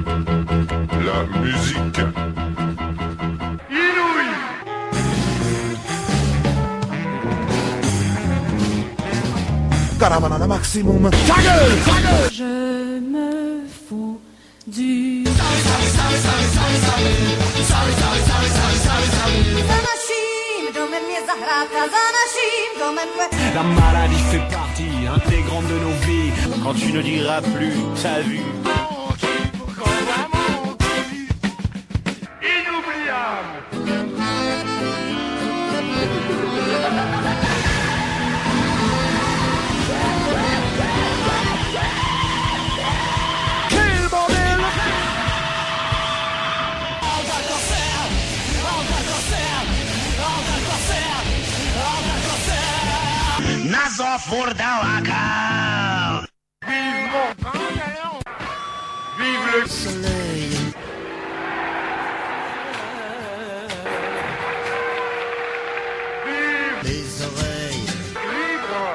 La musique. Inouïe. Caravana maximum. Ta gueule. Je me fous du... La maladie fait partie intégrante de nos vies. Quand tu ne diras plus, t'as vu. Inoubliable. Quel bordel. Nazo Furdawaka. Vive le soleil. Vive Les oreilles. libre.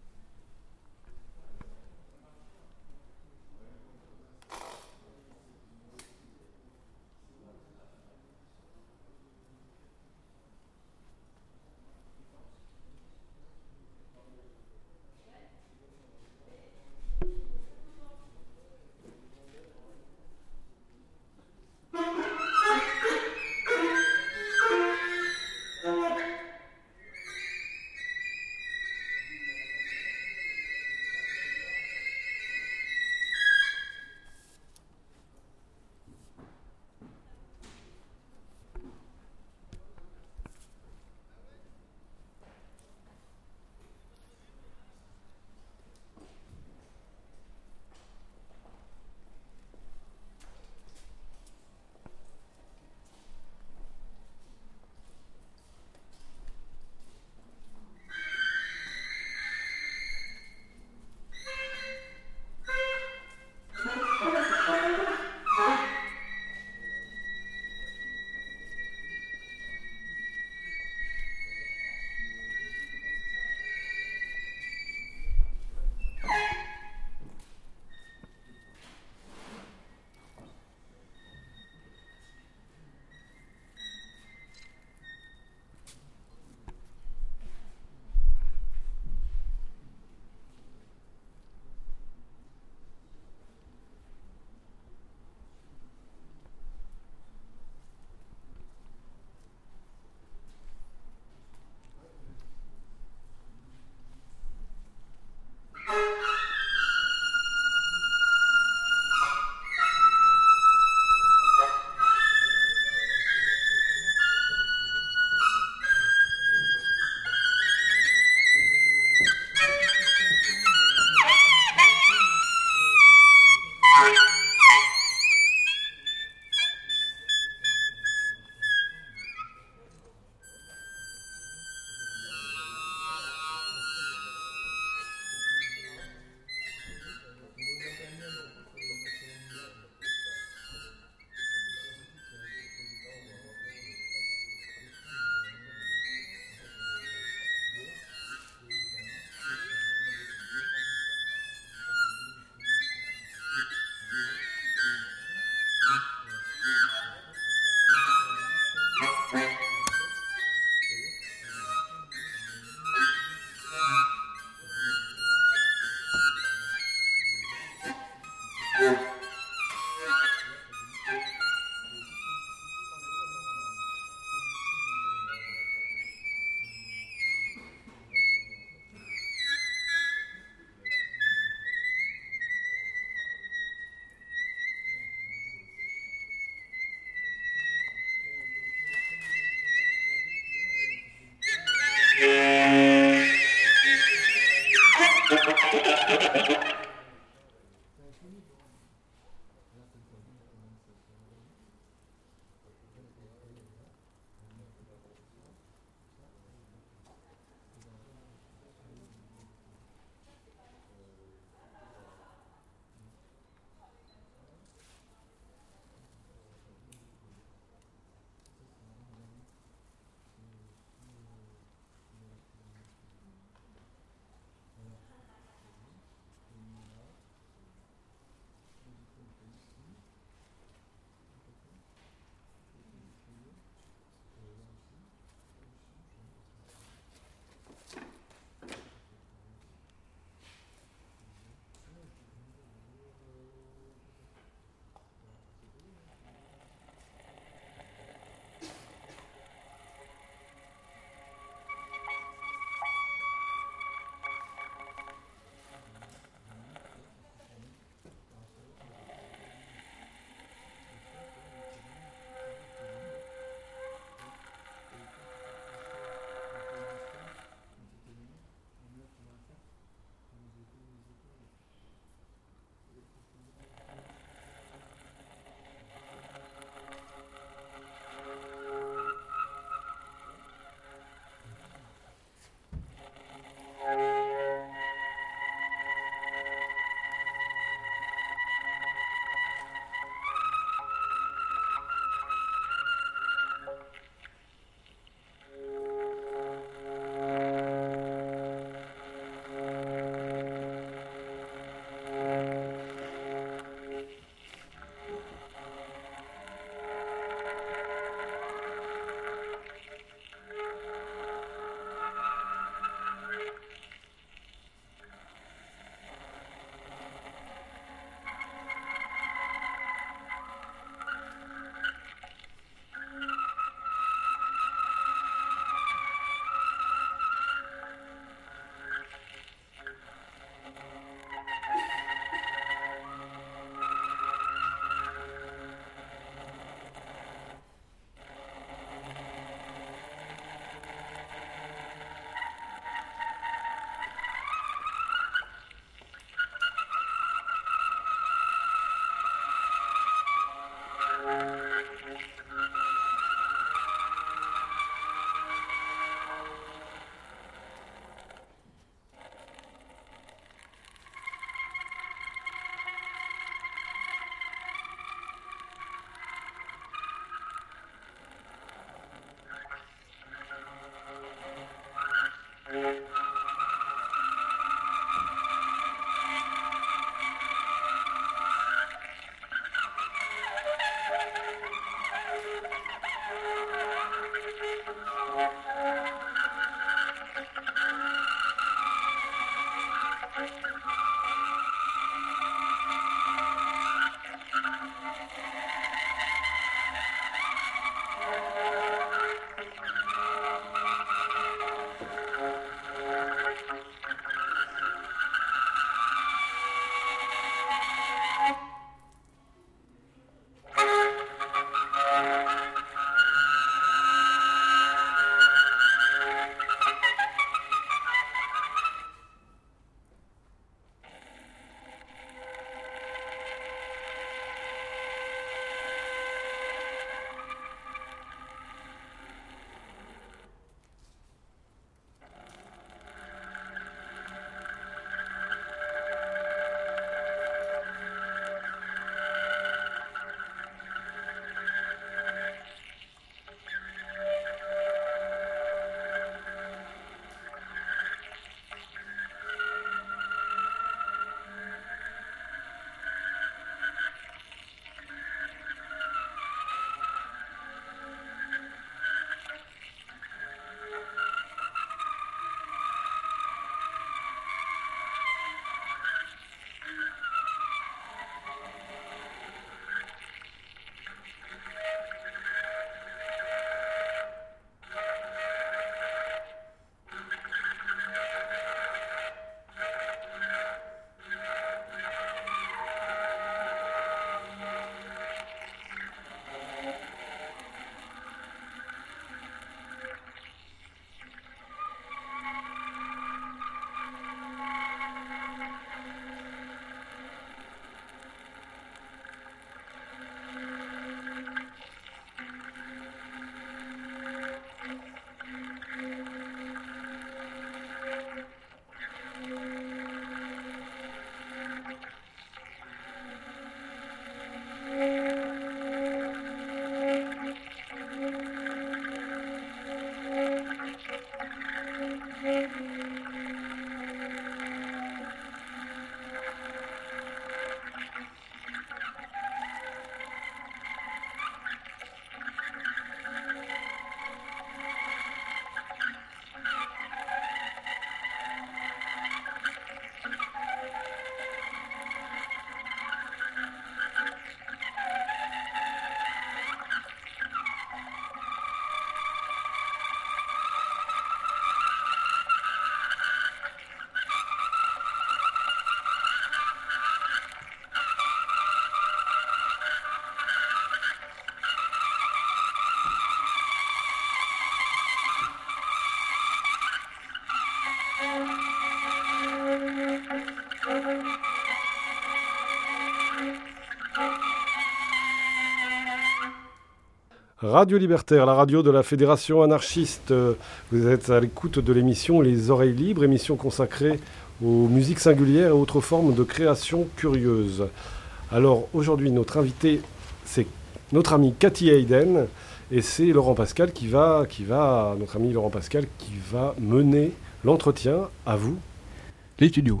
Radio Libertaire, la radio de la Fédération anarchiste. Vous êtes à l'écoute de l'émission Les Oreilles Libres, émission consacrée aux musiques singulières et autres formes de création curieuse. Alors aujourd'hui, notre invité, c'est notre ami Cathy Hayden, et c'est Laurent Pascal notre ami Laurent Pascal, qui va mener l'entretien à vous. Les studios.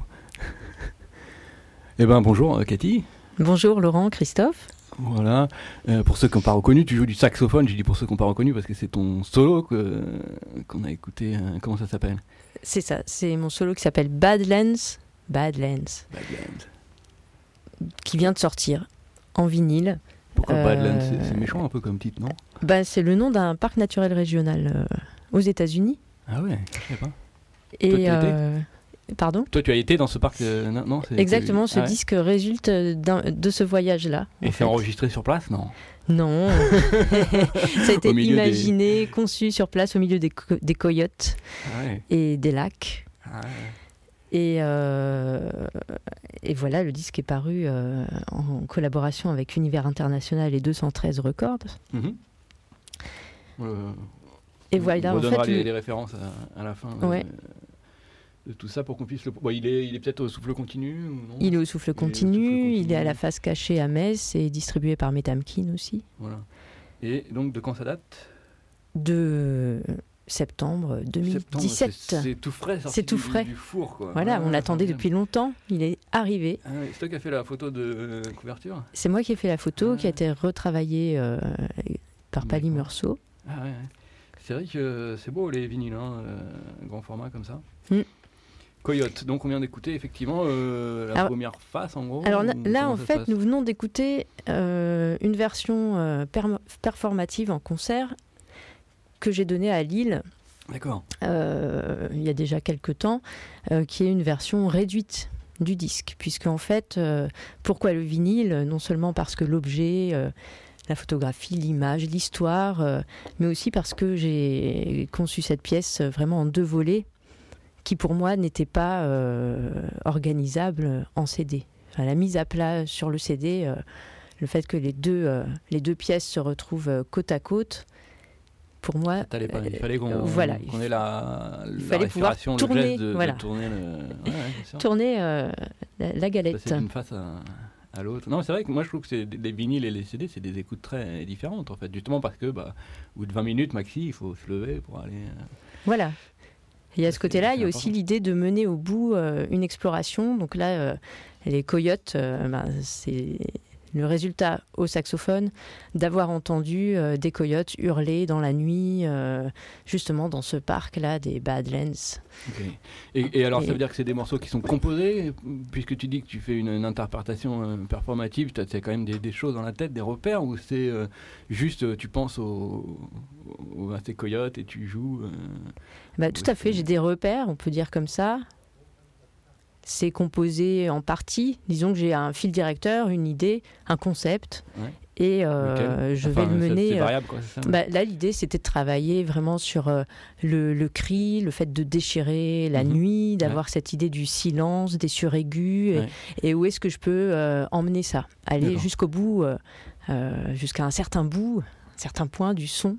Eh bien bonjour Cathy. Bonjour Laurent, Christophe. Voilà, pour ceux qui n'ont pas reconnu, tu joues du saxophone, j'ai dit pour ceux qui n'ont pas reconnu parce que c'est ton solo qu'on a écouté, comment ça s'appelle ? C'est ça, c'est mon solo qui s'appelle Badlands, qui vient de sortir en vinyle. Pourquoi Badlands ? C'est méchant un peu comme titre, non ? C'est le nom d'un parc naturel régional aux États-Unis. Ah ouais, je sais pas. Et pardon ? Toi, tu as été dans ce parc non, Exactement, ce disque résulte de ce voyage-là. Et c'est enregistré sur place, non ? Non, ça a été imaginé, conçu sur place au milieu des coyotes et des lacs. Ah ouais. Et voilà, le disque est paru en collaboration avec Univers International et 213 Records. Et voilà, on donnera les références à la fin. Ouais. De tout ça pour qu'on puisse le... Bon, il est peut-être au souffle continu ou non ? Il est au souffle continu, il est à la face cachée à Metz et distribué par Metamkin aussi. Voilà. Et donc de quand ça date ? De septembre 2017. C'est tout frais, sorti du four, quoi. Voilà, on l'attendait depuis longtemps, il est arrivé. Ah, c'est toi qui as fait la photo de couverture ? C'est moi qui ai fait la photo, qui a été retravaillée par Pali Meursault. Ah ouais. C'est vrai que c'est beau les vinyles, grand format comme ça. Coyote, donc on vient d'écouter effectivement la première face en gros. Alors là en fait nous venons d'écouter une version performative en concert que j'ai donnée à Lille. D'accord. Il y a déjà quelques temps, qui est une version réduite du disque, puisque en fait, pourquoi le vinyle ? Non seulement parce que l'objet, la photographie, l'image, l'histoire, mais aussi parce que j'ai conçu cette pièce vraiment en 2 volets, qui pour moi n'était pas organisable en CD. Enfin, la mise à plat sur le CD, le fait que les deux pièces se retrouvent côte à côte, pour moi... Il fallait qu'on ait la respiration, le geste de tourner la galette. Passer d'une face à l'autre. Non, c'est vrai que moi je trouve que les vinyles et les CD, c'est des écoutes très différentes en fait, justement parce que au bout de 20 minutes maxi, il faut se lever pour aller... Voilà. Et à ce côté-là, il y a aussi l'idée de mener au bout une exploration. Donc là, les coyotes, c'est le résultat au saxophone d'avoir entendu des coyotes hurler dans la nuit, justement dans ce parc-là des Badlands. Okay. Et alors, ça veut dire que c'est des morceaux qui sont composés, puisque tu dis que tu fais une interprétation performative, tu as quand même des choses dans la tête, des repères, ou c'est juste tu penses à ces coyotes et tu joues tout à fait, j'ai des repères, on peut dire comme ça. C'est composé en partie. Disons que j'ai un fil directeur, une idée, un concept, et je vais le mener. C'est variable, quoi, c'est ça ? Là, l'idée, c'était de travailler vraiment sur le cri, le fait de déchirer la nuit, d'avoir cette idée du silence, des suraigus, et où est-ce que je peux emmener ça ? Aller jusqu'au bout, jusqu'à un certain bout, un certain point du son,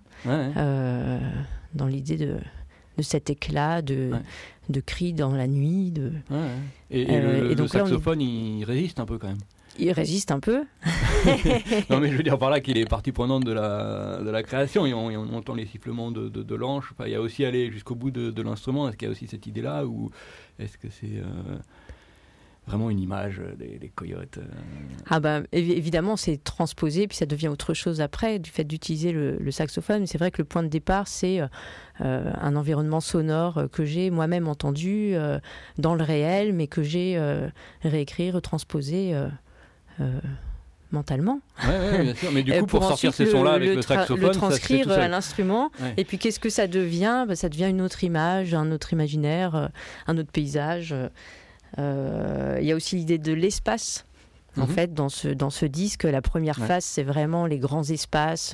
dans l'idée de cet éclat de cris dans la nuit. Et donc le saxophone, il résiste un peu quand même. Il résiste un peu. Non, mais je veux dire par là qu'il est partie prenante de la création. Et on entend les sifflements de l'anche. Enfin, il y a aussi aller jusqu'au bout de l'instrument. Est-ce qu'il y a aussi cette idée-là ou est-ce que c'est vraiment une image des coyotes Ah ben, évidemment, c'est transposé, puis ça devient autre chose après, du fait d'utiliser le saxophone. Mais c'est vrai que le point de départ, c'est un environnement sonore que j'ai moi-même entendu dans le réel, mais que j'ai réécrit, retransposé mentalement. Ouais, bien sûr. Mais du coup, pour sortir ces ensuite sons-là avec le saxophone, le transcrire ça se fait tout seul. à l'instrument. Ouais. Et puis, qu'est-ce que ça devient ? Ça devient une autre image, un autre imaginaire, un autre paysage. Il y a aussi l'idée de l'espace. En fait, dans ce disque, la première phase, c'est vraiment les grands espaces.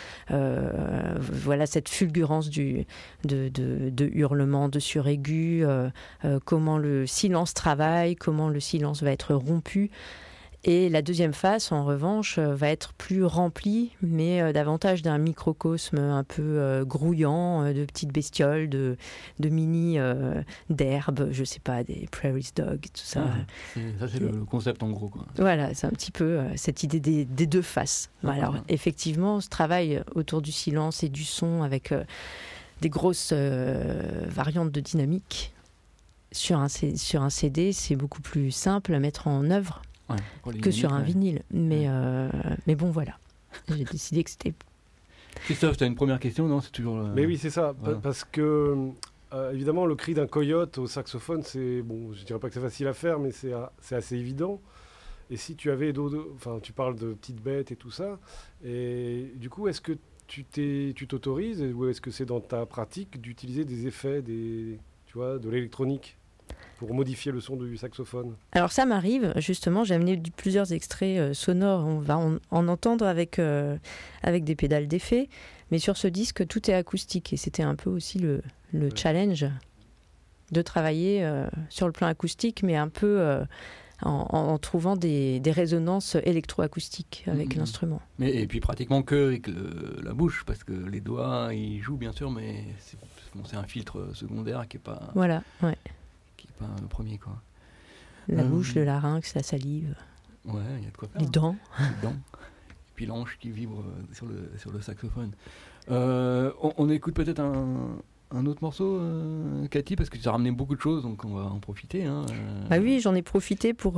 Voilà cette fulgurance de hurlements, de suraigus, comment le silence travaille, comment le silence va être rompu. Et la deuxième phase, en revanche, va être plus remplie, mais davantage d'un microcosme un peu grouillant, de petites bestioles, de mini d'herbes, je sais pas, des prairie dogs, tout ça. Ça, c'est le concept en gros, quoi. Voilà, c'est un petit peu cette idée des deux faces. Alors, effectivement, ce travail autour du silence et du son avec des grosses variantes de dynamique sur un CD, c'est beaucoup plus simple à mettre en œuvre que sur un vinyle. Mais bon, voilà. J'ai décidé que c'était... Christophe, tu as une première question, non ? C'est toujours... Mais oui, c'est ça. Voilà. Parce que, évidemment, le cri d'un coyote au saxophone, c'est... Bon, je dirais pas que c'est facile à faire, mais c'est assez évident. Et si tu avais d'autres... Enfin, tu parles de petites bêtes et tout ça. Et du coup, est-ce que tu t'autorises, ou est-ce que c'est dans ta pratique d'utiliser des effets, tu vois, de l'électronique pour modifier le son du saxophone? Alors ça m'arrive, justement, j'ai amené plusieurs extraits sonores, on va en entendre avec des pédales d'effet, mais sur ce disque, tout est acoustique, et c'était un peu aussi le challenge de travailler sur le plan acoustique, mais un peu en trouvant des résonances électroacoustiques avec l'instrument. Et puis pratiquement que avec la bouche, parce que les doigts, ils jouent bien sûr, mais c'est un filtre secondaire qui n'est pas... Voilà, ouais. Pas le premier, quoi. La bouche, le larynx, la salive. Ouais, il y a de quoi faire. Les dents. Les dents. Et puis l'anche qui vibre sur le saxophone. On écoute peut-être un autre morceau, Cathy, parce que tu as ramené beaucoup de choses, donc on va en profiter. Hein. Bah oui, j'en ai profité pour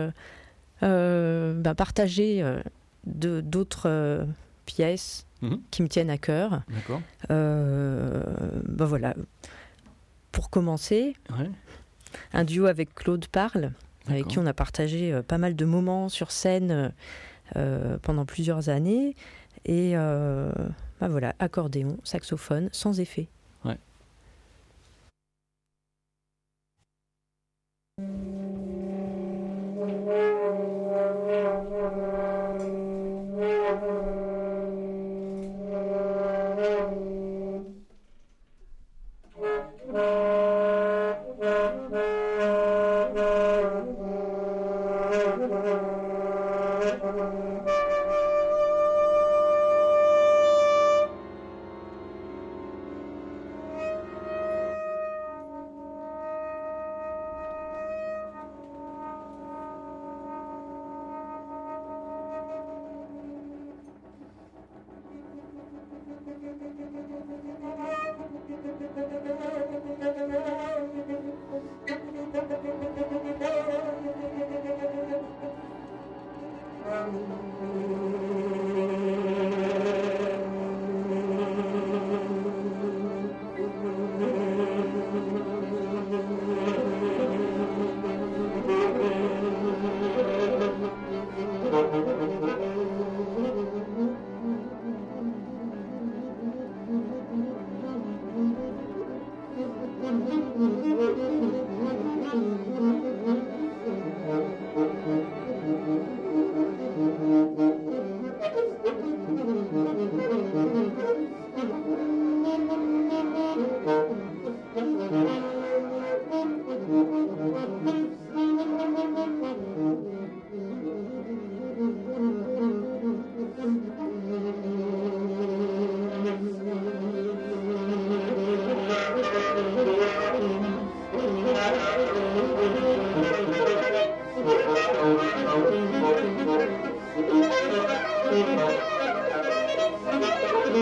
partager d'autres pièces qui me tiennent à cœur. D'accord. Voilà. Pour commencer... Ouais. Un duo avec Claude Parle, avec qui on a partagé pas mal de moments sur scène pendant plusieurs années. Et voilà, accordéon, saxophone, sans effet. Ouais.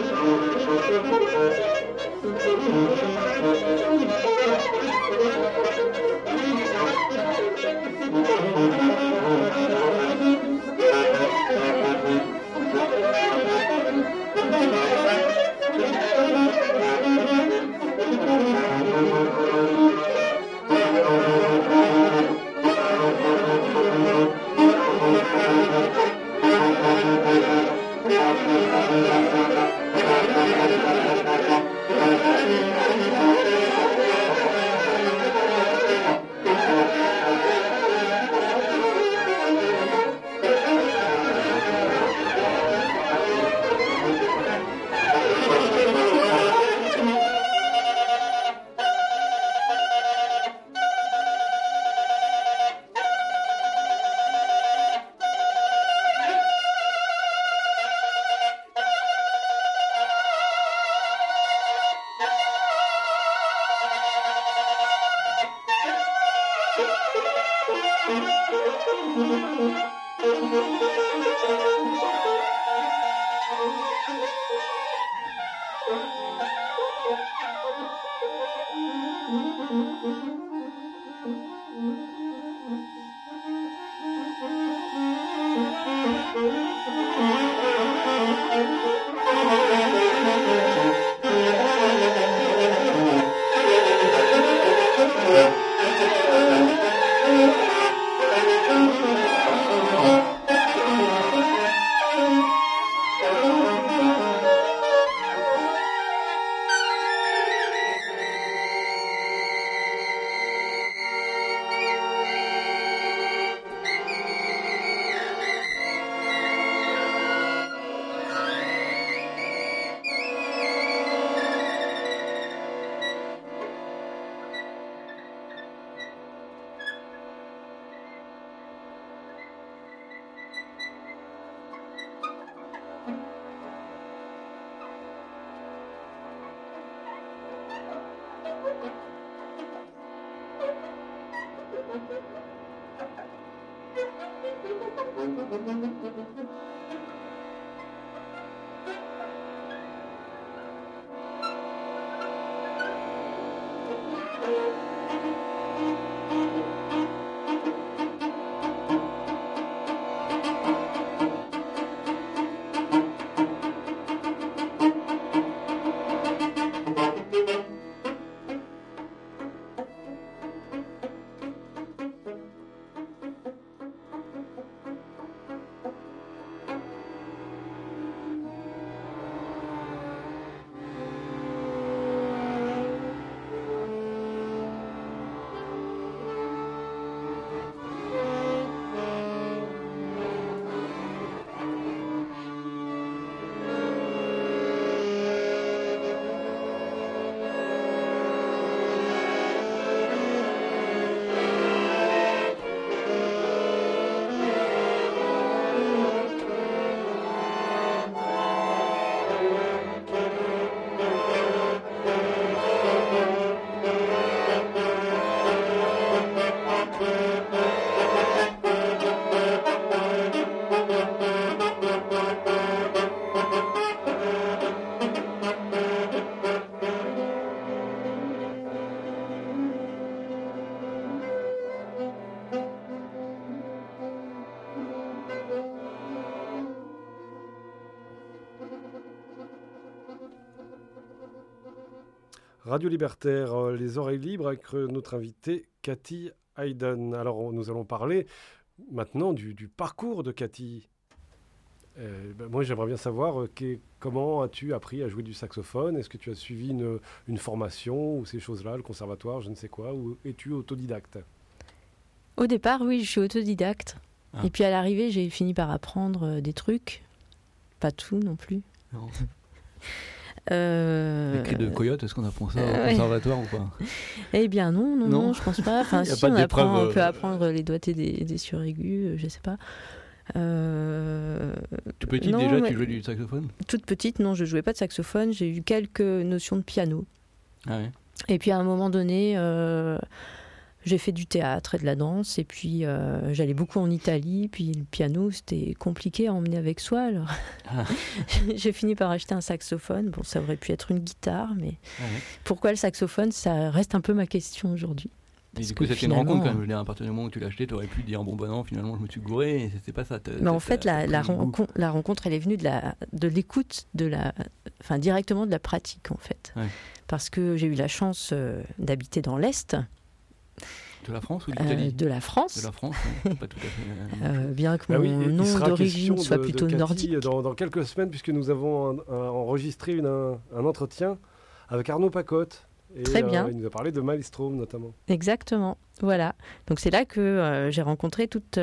Radio Libertaire, les oreilles libres avec notre invitée Cathy Hayden. Alors nous allons parler maintenant du parcours de Cathy. Moi j'aimerais bien savoir comment as-tu appris à jouer du saxophone? Est-ce que tu as suivi une formation ou ces choses-là, le conservatoire, je ne sais quoi, ou es-tu autodidacte? Au départ, oui, je suis autodidacte. Ah. Et puis à l'arrivée, j'ai fini par apprendre des trucs. Pas tout non plus. Non. Les cris de coyote, est-ce qu'on apprend ça au conservatoire ou pas? Eh bien non, je pense pas. Enfin, si on peut apprendre les doigtés des suraigus, je sais pas. Toute petite non, déjà, tu jouais du saxophone? Toute petite, non, je jouais pas de saxophone. J'ai eu quelques notions de piano. Ah ouais. Et puis à un moment donné, j'ai fait du théâtre et de la danse, et puis j'allais beaucoup en Italie, puis le piano, c'était compliqué à emmener avec soi, alors j'ai fini par acheter un saxophone. Bon, ça aurait pu être une guitare, mais pourquoi le saxophone, ça reste un peu ma question aujourd'hui. Et du coup, c'était une rencontre quand même. Je veux dire, à partir du moment où tu l'as acheté, tu aurais pu dire bon, bah non, finalement, je me suis gouré, et c'était pas ça. Mais en fait, la rencontre, elle est venue de l'écoute, directement de la pratique, en fait. Ouais. Parce que j'ai eu la chance d'habiter dans l'Est. De la France ou d'Italie ? De la France. De la France, ouais, pas tout à fait. Bien que mon nom d'origine soit plutôt nordique. Dans quelques semaines, puisque nous avons enregistré un entretien avec Arnaud Pacotte. Très bien. Il nous a parlé de Maelstrom notamment. Exactement, voilà. Donc c'est là que j'ai rencontré toute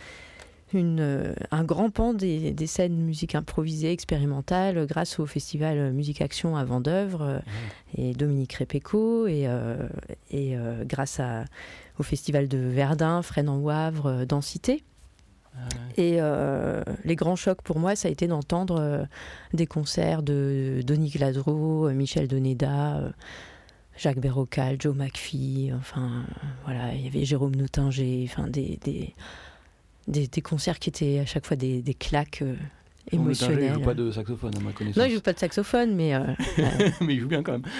un grand pan des scènes musique improvisée, expérimentale, grâce au festival Musique Action à Vendeuvre et Dominique Repecco, et grâce au festival de Verdun, Fresnes en Wavre, Densité. Et les grands chocs pour moi, ça a été d'entendre des concerts de Denis Gladreau, Michel Doneda, Jacques Berrocal, Joe McPhee, enfin voilà, il y avait Jérôme Nottinger, enfin des concerts qui étaient à chaque fois des claques émotionnelles. Il ne joue pas de saxophone, à ma connaissance. Non, il ne joue pas de saxophone, mais... mais il joue bien quand même.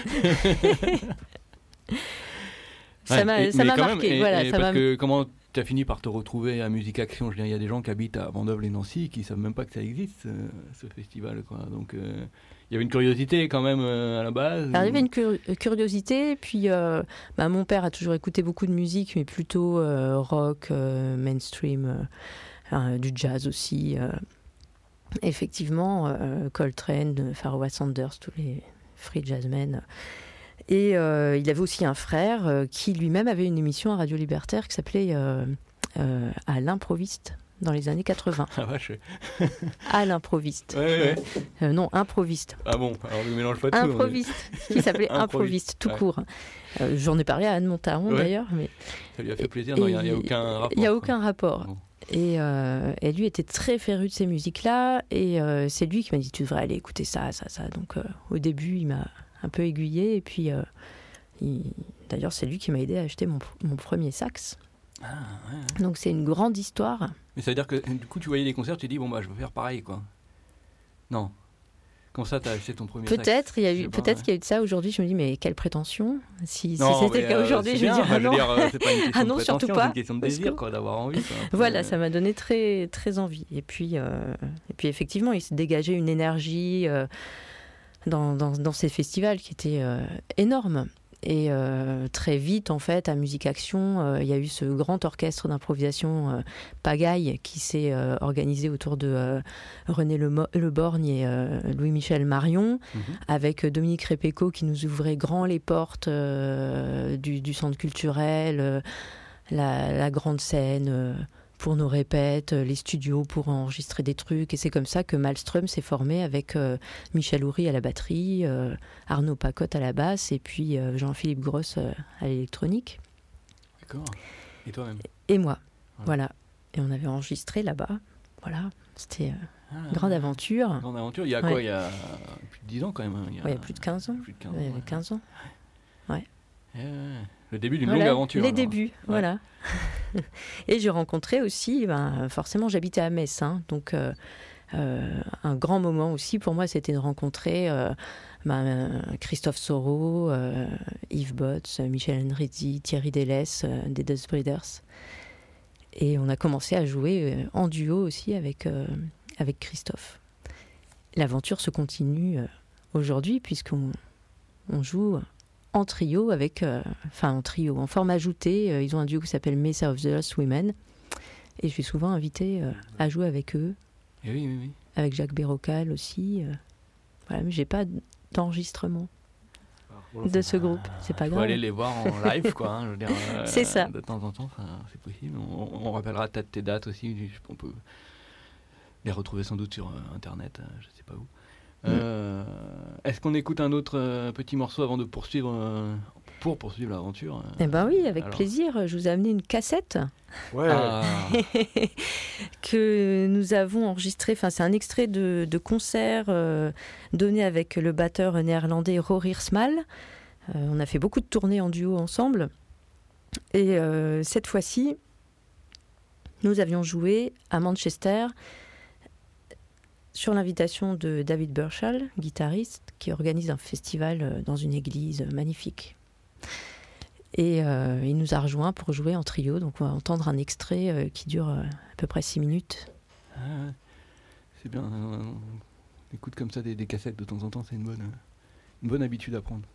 ça m'a marqué. Comment tu as fini par te retrouver à Musique Action ? Je veux dire, il y a des gens qui habitent à Vendôme-les-Nancy qui ne savent même pas que ça existe, ce festival, quoi. Donc, il y avait une curiosité quand même à la base. Il y avait une curiosité, puis mon père a toujours écouté beaucoup de musique, mais plutôt rock, mainstream, du jazz aussi. Effectivement, Coltrane, Pharoah Sanders, tous les free jazzmen. Et il avait aussi un frère qui lui-même avait une émission à Radio Libertaire qui s'appelait À l'improviste dans les années 80. Ah vache. À l'improviste. Ouais. Non, improviste. Ah bon, alors ne mélange pas tout. Improviste, qui s'appelait Improviste, tout court. J'en ai parlé à Anne Montaron d'ailleurs. Mais... Ça lui a fait plaisir, non, il n'y a aucun rapport. Il n'y a aucun rapport. Bon. Et lui était très féru de ces musiques-là, et c'est lui qui m'a dit tu devrais aller écouter ça. Donc au début, il m'a un peu aiguillé, et puis d'ailleurs c'est lui qui m'a aidé à acheter mon premier sax. Donc c'est une grande histoire. Mais ça veut dire que du coup tu voyais les concerts, tu te dis bon bah je veux faire pareil quoi. Non. Comment ça t'as acheté ton premier sax ? Peut-être qu'il y a eu de ça aujourd'hui. Je me dis mais quelle prétention. Si c'était le cas aujourd'hui, je vais dire non. C'est pas une question de surtout prétention, pas. C'est une question de désir quoi, d'avoir envie. Voilà, ça m'a donné très très envie. Et puis effectivement il s'est dégagé une énergie dans ces festivals qui était énorme. Et très vite, en fait, à Musique Action, il y a eu ce grand orchestre d'improvisation Pagaille qui s'est organisé autour de René Leborgne et Louis-Michel Marion, avec Dominique Repecco qui nous ouvrait grand les portes du centre culturel, la grande scène pour nos répètes, les studios pour enregistrer des trucs. Et c'est comme ça que Maelstrom s'est formé avec Michel Houry à la batterie, Arnaud Pacotte à la basse et puis Jean-Philippe Grosse à l'électronique. D'accord. Et toi-même ? Et moi, voilà. Et on avait enregistré là-bas. Voilà, c'était une grande aventure. Grande aventure, il y a quoi ? Il y a plus de 10 ans quand même. Il y a plus de 15 ans. Plus de 15 ans. Il y avait 15 ans. Ouais. Le début d'une longue aventure. Les débuts, voilà. Et j'ai rencontré aussi, forcément j'habitais à Metz, donc un grand moment aussi pour moi c'était de rencontrer Christophe Soro, Yves Botz, Michel Henrizi, Thierry Delès, des Dust Breeders. Et on a commencé à jouer en duo aussi avec Christophe. L'aventure se continue aujourd'hui puisqu'on joue en trio en forme ajoutée. Ils ont un duo qui s'appelle Mesa of the Lost Women, et je suis souvent invitée à jouer avec eux. Et oui. Avec Jacques Berrocal aussi. Voilà, mais j'ai pas d'enregistrement de ce groupe. C'est pas grave. Faut aller les voir en live, quoi. Je veux dire, c'est ça. De temps en temps, c'est possible. On rappellera peut-être tes dates aussi. On peut les retrouver sans doute sur Internet. Je sais pas où. Est-ce qu'on écoute un autre petit morceau avant de poursuivre l'aventure Eh ben oui, avec plaisir. Je vous ai amené une cassette que nous avons enregistrée. Enfin, c'est un extrait de concert donné avec le batteur néerlandais Rogier Smal. On a fait beaucoup de tournées en duo ensemble. Et cette fois-ci, nous avions joué à Manchester sur l'invitation de David Burchell, guitariste, qui organise un festival dans une église magnifique. Et il nous a rejoints pour jouer en trio. Donc on va entendre un extrait qui dure à peu près 6 minutes. Ah, c'est bien. On écoute comme ça des cassettes de temps en temps. C'est une bonne habitude à prendre.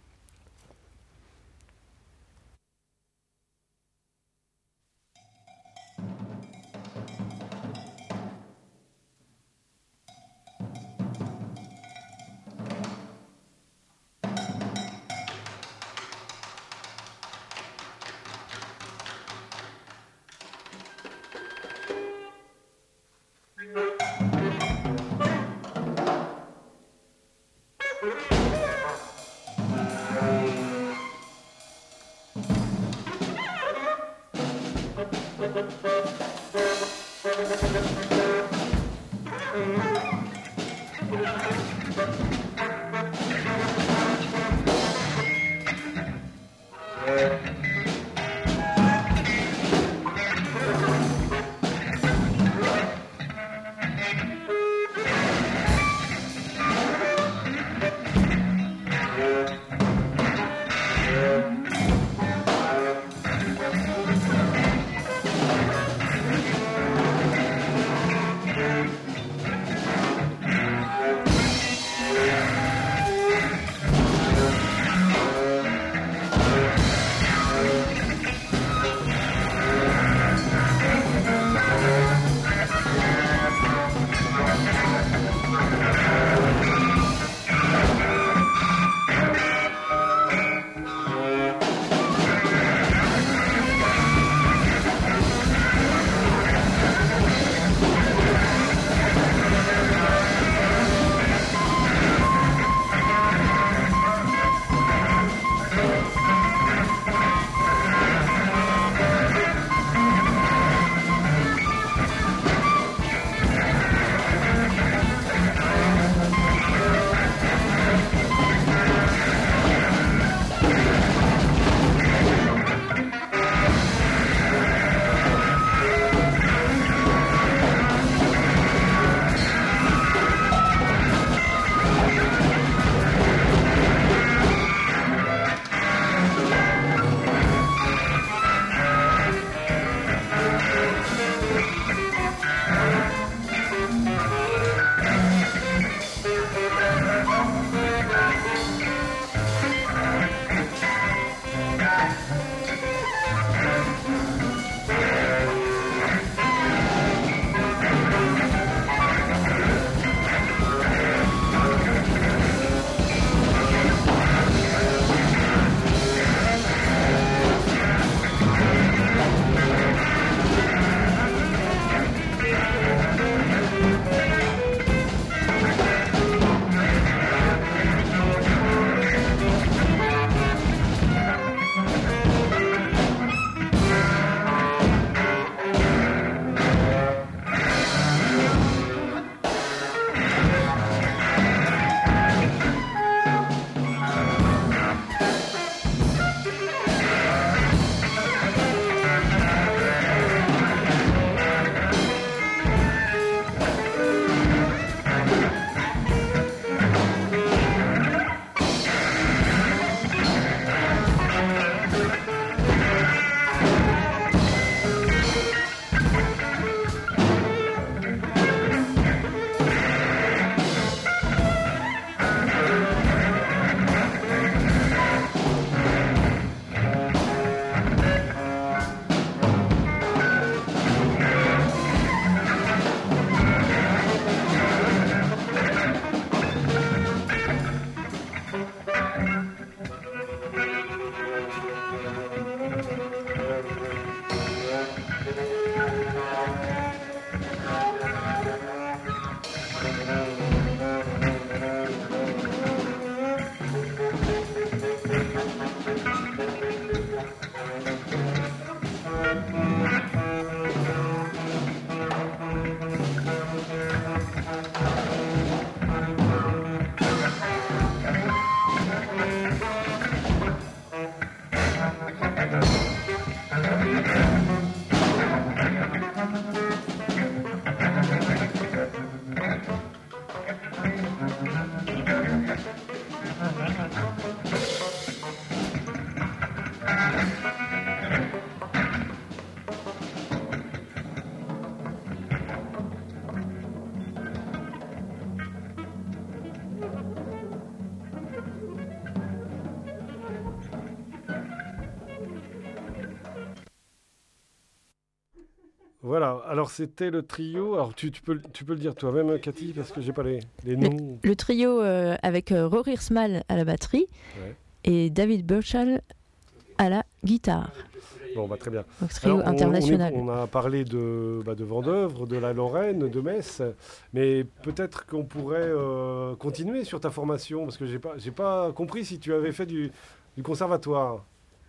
Voilà, alors c'était le trio. Alors tu peux le dire toi-même, Cathy, parce que j'ai pas les noms. Le trio avec Rory Hirsmal à la batterie et David Burchell à la guitare. Bon, très bien. Donc trio alors, international. On a parlé de Vendeuvre, de la Lorraine, de Metz, mais peut-être qu'on pourrait continuer sur ta formation, parce que j'ai pas compris si tu avais fait du conservatoire.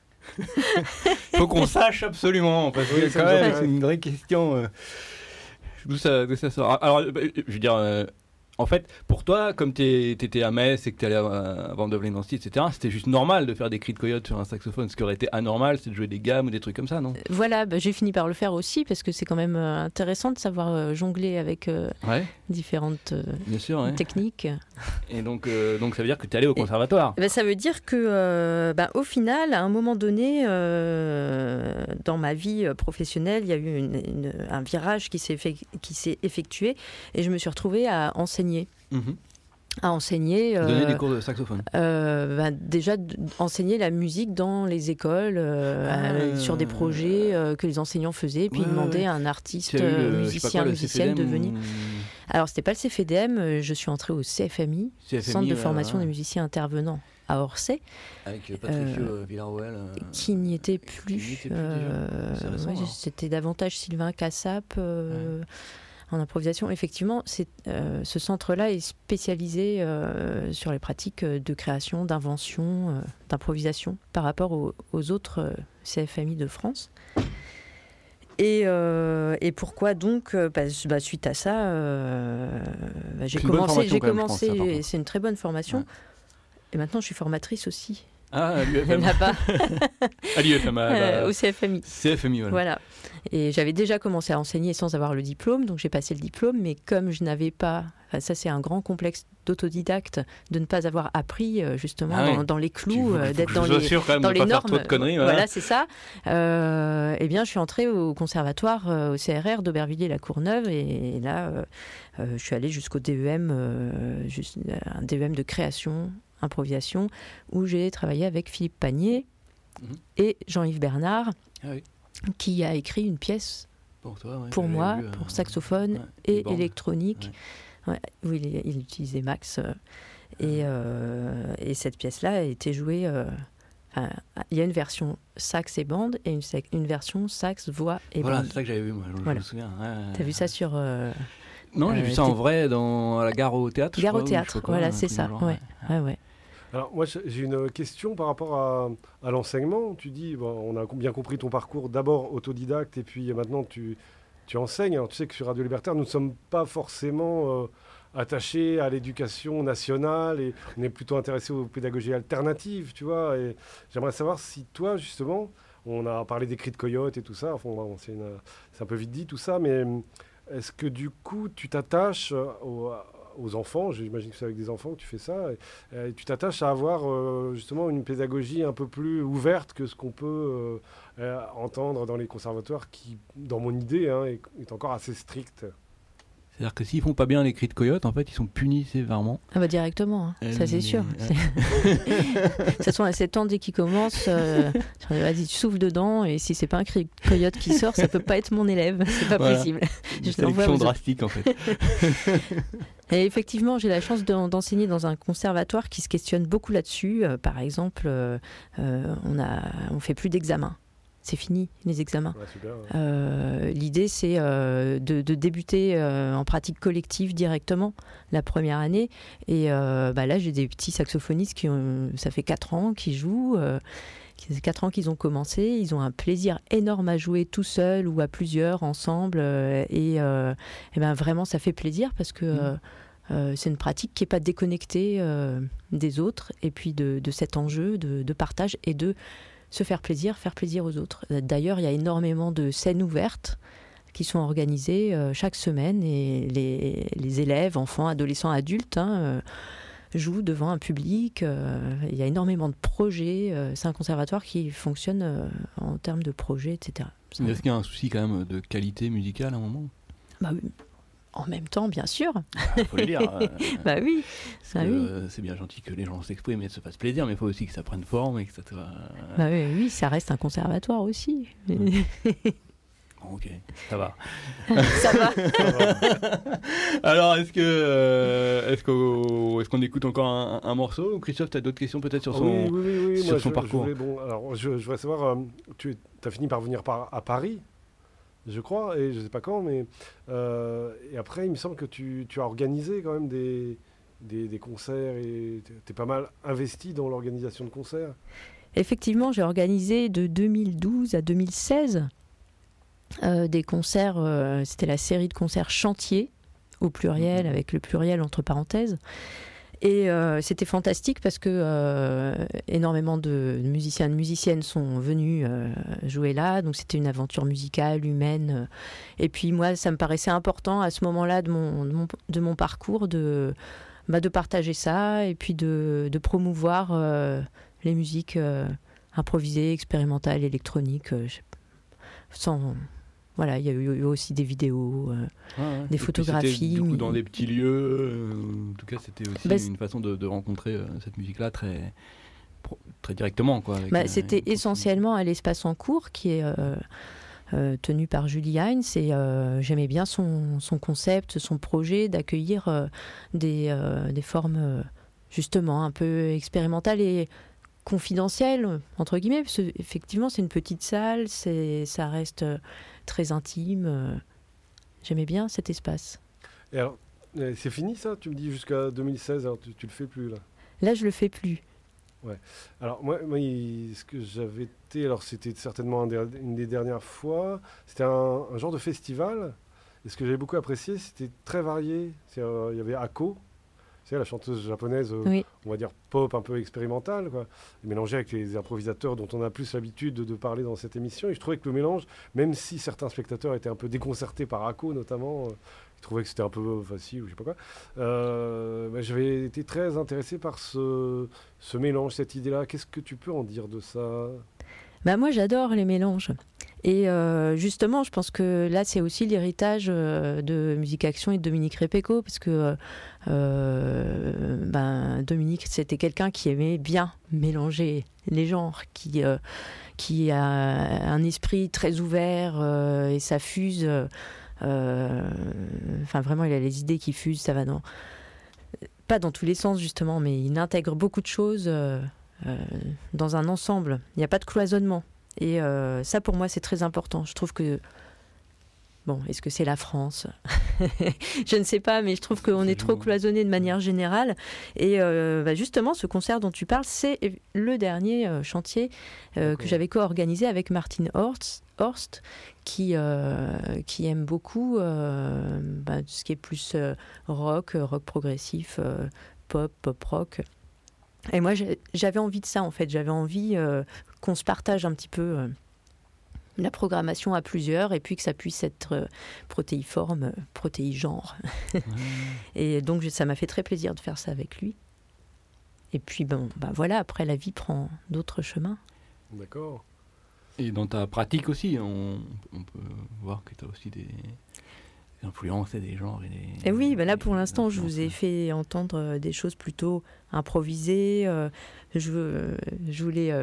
Faut qu'on sache absolument, parce que quand même, c'est une vraie question. D'où ça sort. Alors, je veux dire, en fait, pour toi, comme t'étais à Metz et que t'allais à Vendôme-les-Nancy, etc., c'était juste normal de faire des cris de coyote sur un saxophone. Ce qui aurait été anormal, c'est de jouer des gammes ou des trucs comme ça, non ? Voilà, j'ai fini par le faire aussi, parce que c'est quand même intéressant de savoir jongler avec différentes bien sûr, techniques. Et donc ça veut dire que t'es allé au conservatoire. Ça veut dire que, au final, à un moment donné, dans ma vie professionnelle, il y a eu un virage qui s'est effectué, et je me suis retrouvée à enseigner. À enseigner. Donner des cours de saxophone. Déjà, enseigner la musique dans les écoles, sur des projets que les enseignants faisaient, puis ils demandaient à un artiste, musicienne de venir. Alors, c'était pas le CFDM, je suis entrée au CFMI, Centre de formation des musiciens intervenants à Orsay. Avec Patricio Villarroel. Qui n'y était plus. C'était davantage Sylvain Cassap. En improvisation, effectivement, ce centre-là est spécialisé sur les pratiques de création, d'invention, d'improvisation par rapport aux autres CFMI de France. Et pourquoi donc suite à ça, j'ai commencé. C'est une très bonne formation. Ouais. Et maintenant, je suis formatrice aussi. Ah, à l'UFM. Là-bas. À l'UFM. Au CFMI. CFMI, voilà. Et j'avais déjà commencé à enseigner sans avoir le diplôme, donc j'ai passé le diplôme, mais comme je n'avais pas... ça, c'est un grand complexe d'autodidacte, de ne pas avoir appris, justement, dans les clous, d'être dans les normes. Trop de conneries, voilà, c'est ça. Eh bien, je suis entrée au conservatoire, au CRR d'Aubervilliers-la Courneuve, et là, je suis allée jusqu'au DEM, un DEM de création, improvisation, où j'ai travaillé avec Philippe Pagnier et Jean-Yves Bernard, qui a écrit une pièce pour moi, pour saxophone et électronique, où il utilisait Max. Et cette pièce-là a été jouée... il y a une version sax et bande et une version sax, voix et bande. Voilà, c'est ça que j'avais vu, moi, je me souviens. T'as vu ça sur... non, j'ai vu ça en vrai à la gare au théâtre. Gare au théâtre, voilà, c'est ça. Ouais. Alors moi j'ai une question par rapport à l'enseignement. Tu dis, on a bien compris ton parcours, d'abord autodidacte et puis maintenant tu enseignes. Alors tu sais que sur Radio Libertaire nous ne sommes pas forcément attachés à l'éducation nationale et on est plutôt intéressés aux pédagogies alternatives, tu vois. Et j'aimerais savoir si toi justement, on a parlé des cris de coyote et tout ça, enfin c'est un peu vite dit tout ça, mais est-ce que du coup tu t'attaches aux enfants, j'imagine que c'est avec des enfants que tu fais ça, et tu t'attaches à avoir justement une pédagogie un peu plus ouverte que ce qu'on peut entendre dans les conservatoires qui, dans mon idée, est encore assez stricte. C'est-à-dire que s'ils font pas bien les cris de coyote, en fait, ils sont punis sévèrement. Ah bah directement, ça c'est sûr. De toute façon, à 7 ans, dès qu'ils commencent, vas-y, tu souffles dedans, et si c'est pas un cri de coyote qui sort, ça peut pas être mon élève, c'est pas possible. Une sélection drastique, en fait. Et effectivement, j'ai la chance d'enseigner dans un conservatoire qui se questionne beaucoup là-dessus. Par exemple, on fait plus d'examens. C'est fini, les examens. Ouais, super. L'idée, c'est de débuter en pratique collective directement la première année. Et là, j'ai des petits saxophonistes ça fait 4 ans qu'ils jouent. Ça fait 4 ans qu'ils ont commencé. Ils ont un plaisir énorme à jouer tout seuls ou à plusieurs, ensemble. Et vraiment, ça fait plaisir parce que c'est une pratique qui n'est pas déconnectée des autres. Et puis de cet enjeu de partage et de se faire plaisir aux autres. D'ailleurs, il y a énormément de scènes ouvertes qui sont organisées chaque semaine et les élèves, enfants, adolescents, adultes jouent devant un public. Il y a énormément de projets. C'est un conservatoire qui fonctionne en termes de projets, etc. Est-ce qu'il y a un souci quand même de qualité musicale à un moment ? En même temps, bien sûr. Il faut le dire. Oui. C'est bien gentil que les gens s'expriment et se fassent plaisir, mais il faut aussi que ça prenne forme et que ça soit... oui, ça reste un conservatoire aussi. Ok, ça va. Ça va. Alors, est-ce qu'on écoute encore un morceau ou Christophe, tu as d'autres questions peut-être sur son, oui. sur Moi, son parcours je voudrais savoir, tu as fini par venir à Paris, je crois, et je ne sais pas quand, mais et après, il me semble que tu as organisé quand même des concerts et tu es pas mal investi dans l'organisation de concerts. Effectivement, j'ai organisé de 2012 à 2016 des concerts, c'était la série de concerts Chantier, au pluriel, avec le pluriel entre parenthèses. Et c'était fantastique parce que énormément de musiciens et de musiciennes sont venus jouer là. Donc c'était une aventure musicale, humaine. Et puis moi, ça me paraissait important à ce moment-là de mon parcours de partager ça et puis de promouvoir les musiques improvisées, expérimentales, électroniques. Voilà, il y a eu aussi des vidéos, des photographies. C'était du coup dans des petits lieux. En tout cas, c'était aussi une façon de rencontrer cette musique-là très directement, quoi. C'était essentiellement à l'Espace en Cours, qui est tenu par Julie Heinz. Et j'aimais bien son concept, son projet d'accueillir des formes justement un peu expérimentales et confidentielles, entre guillemets, parce qu'effectivement, c'est une petite salle, ça reste très intime. J'aimais bien cet espace. Et alors, c'est fini ça? Tu me dis jusqu'à 2016, alors tu le fais plus là? Là, je le fais plus. Ouais. Alors moi ce que j'avais été, alors c'était certainement une des dernières fois, c'était un genre de festival. Et ce que j'avais beaucoup apprécié, c'était très varié. Il y avait Ako, c'est la chanteuse japonaise, Oui. on va dire pop un peu expérimentale, quoi, mélangée avec les improvisateurs dont on a plus l'habitude de parler dans cette émission. Et je trouvais que le mélange, même si certains spectateurs étaient un peu déconcertés par Ako notamment, ils trouvaient que c'était un peu facile ou je sais pas quoi, j'avais été très intéressé par ce mélange, cette idée-là. Qu'est-ce que tu peux en dire de ça? Moi, j'adore les mélanges. Et justement, je pense que là, c'est aussi l'héritage de Musique Action et de Dominique Repecco, parce que Dominique, c'était quelqu'un qui aimait bien mélanger les genres, qui a un esprit très ouvert et ça fuse. Vraiment, il a les idées qui fusent, ça va pas dans tous les sens, justement, mais il intègre beaucoup de choses dans un ensemble. Il n'y a pas de cloisonnement. Et ça, pour moi, c'est très important. Je trouve que... Bon, est-ce que c'est la France? Je ne sais pas, mais je trouve qu'on est trop cloisonné de manière générale. Et justement, ce concert dont tu parles, c'est le dernier chantier que j'avais co-organisé avec Martine Horst, qui aime beaucoup ce qui est plus rock progressif, pop rock. Et moi, j'avais envie de ça, en fait. J'avais envie qu'on se partage un petit peu la programmation à plusieurs et puis que ça puisse être protéiforme, protéigenre. Et donc, ça m'a fait très plaisir de faire ça avec lui. Et puis, voilà, après, la vie prend d'autres chemins. D'accord. Et dans ta pratique aussi, on peut voir que tu as aussi des influences et des genres. Et oui, là pour l'instant, je vous ai fait entendre des choses plutôt improvisées. Je voulais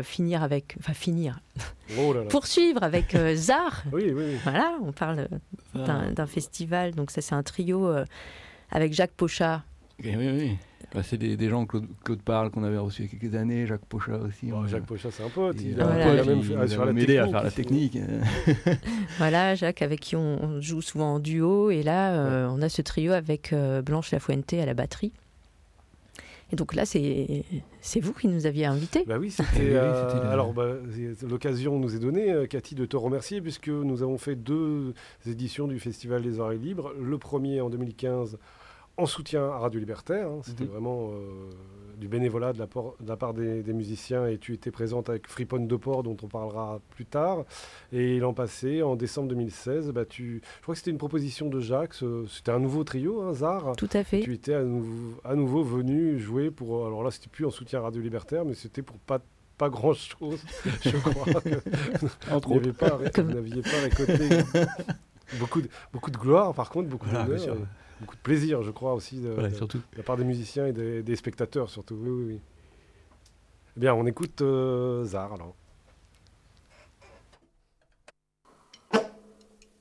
poursuivre avec Zar. Oui. Voilà, on parle d'un festival. Donc ça, c'est un trio avec Jacques Pochat. Oui. C'est des gens, Claude Parle, qu'on avait reçu il y a quelques années, Jacques Pochat aussi. Jacques Pochat, c'est un pote. Il a m'aider à faire la technique. Voilà, Jacques, avec qui on joue souvent en duo. Et là, on a ce trio avec Blanche Lafuente à la batterie. Et donc là, c'est vous qui nous aviez invités. Oui, c'était... Alors, l'occasion nous est donnée, Cathy, de te remercier, puisque nous avons fait 2 éditions du Festival des Oreilles Libres. Le premier en 2015... en soutien à Radio Libertaire, c'était vraiment du bénévolat de la part des musiciens, et tu étais présente avec Friponne de Port, dont on parlera plus tard. Et l'an passé, en décembre 2016, je crois que c'était une proposition de Jacques, c'était un nouveau trio, Zar. Tout à fait. Tu étais à nouveau venu jouer pour... Alors là, c'était plus en soutien à Radio Libertaire, mais c'était pour pas grand-chose, je crois. Vous n'aviez pas récolté beaucoup de gloire, par contre, beaucoup d'honneur. Beaucoup de plaisir, je crois, aussi, de la part des musiciens et des spectateurs, surtout. Oui. Eh bien, on écoute Zar, alors.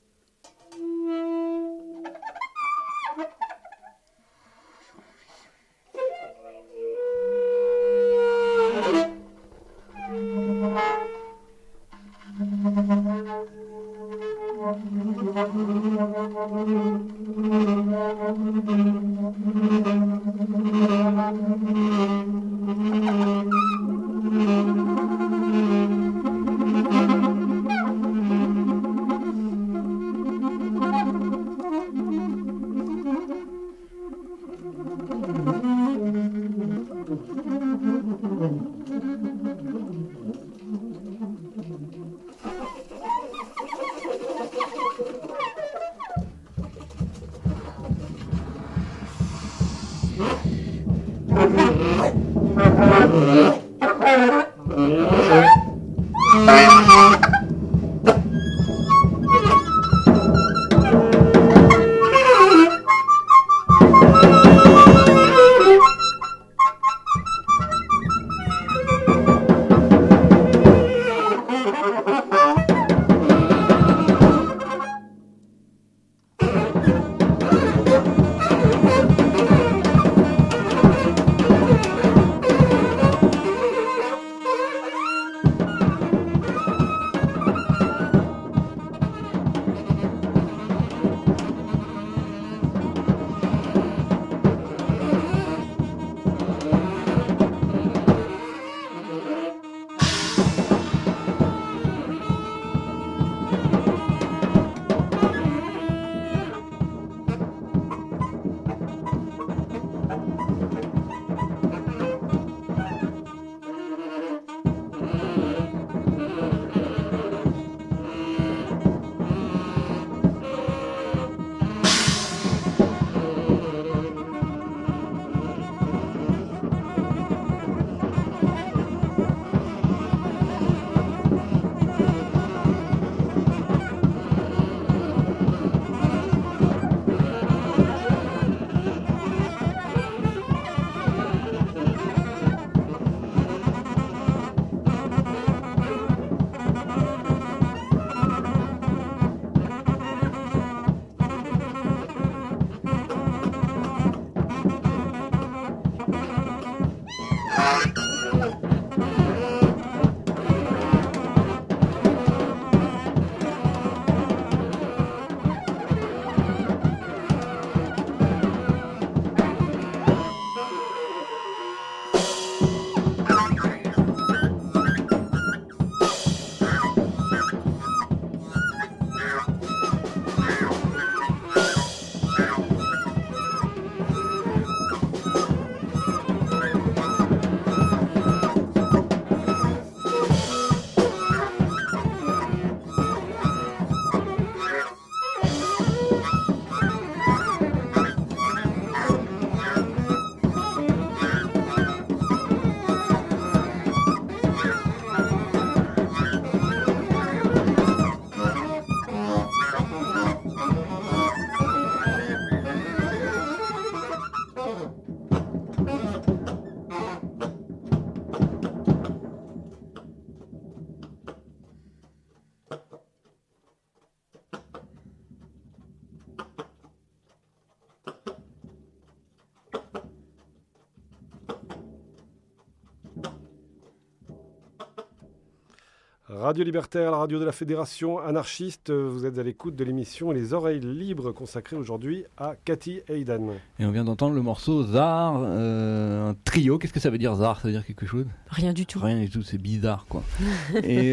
Radio Libertaire, la radio de la Fédération anarchiste. Vous êtes à l'écoute de l'émission Les Oreilles Libres, consacrée aujourd'hui à Cathy Hayden. Et on vient d'entendre le morceau Zar, un trio. Qu'est-ce que ça veut dire Zar? Ça veut dire quelque chose? Rien du tout. Rien du tout, c'est bizarre quoi. Et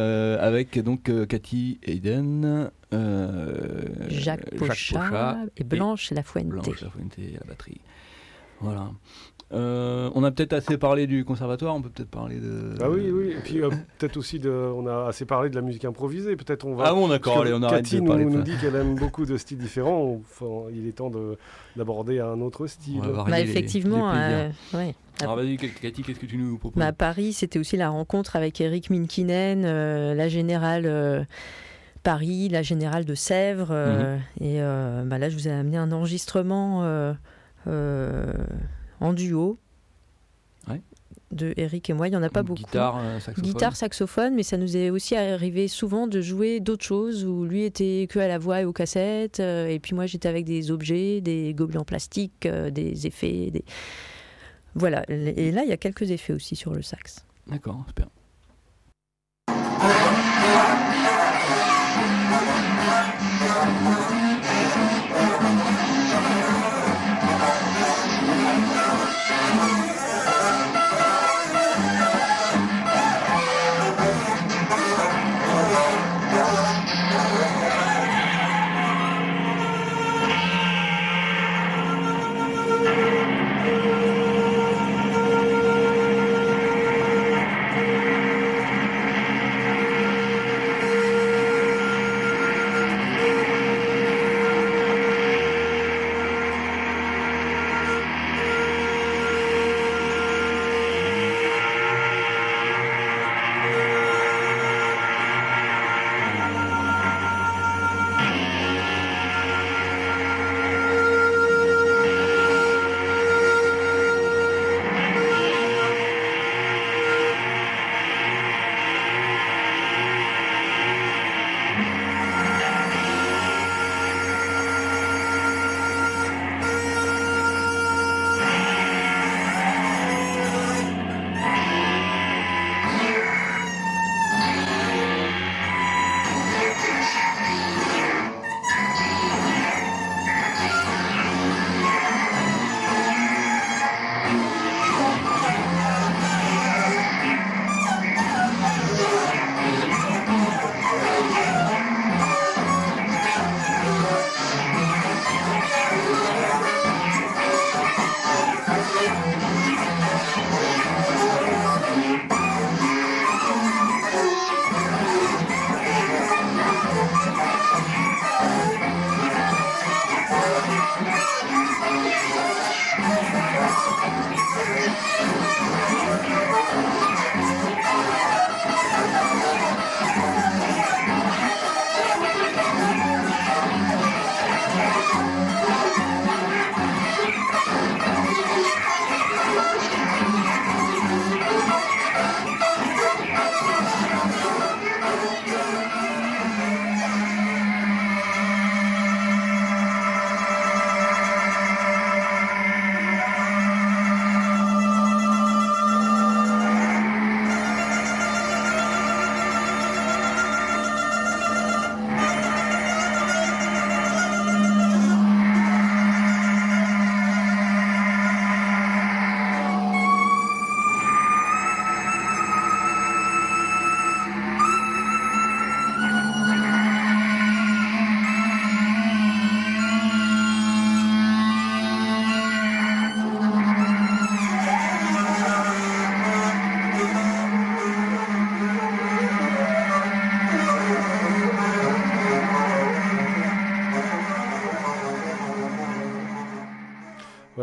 avec donc Cathy Hayden, Jacques Pochat et Blanche Lafuente. Blanche Lafuente à la batterie. Voilà. On a peut-être assez parlé du conservatoire, on peut peut-être parler de... Ah oui, oui, et puis peut-être aussi, on a assez parlé de la musique improvisée, peut-être on va... Ah bon, d'accord, allez, on arrête Cathy de parler de ça. nous dit qu'elle aime beaucoup de styles différents, il est temps d'aborder un autre style. Effectivement, ouais. Alors vas-y Cathy, qu'est-ce que tu nous proposes? À Paris, c'était aussi la rencontre avec Eric Minkinen, la générale... Paris, la générale de Sèvres, et là je vous ai amené un enregistrement en duo de Eric et moi. Il n'y en a pas beaucoup. Guitare, saxophone, mais ça nous est aussi arrivé souvent de jouer d'autres choses où lui était que à la voix et aux cassettes, et puis moi j'étais avec des objets, des gobelets en plastique, des effets, voilà. Et là il y a quelques effets aussi sur le sax. D'accord, super.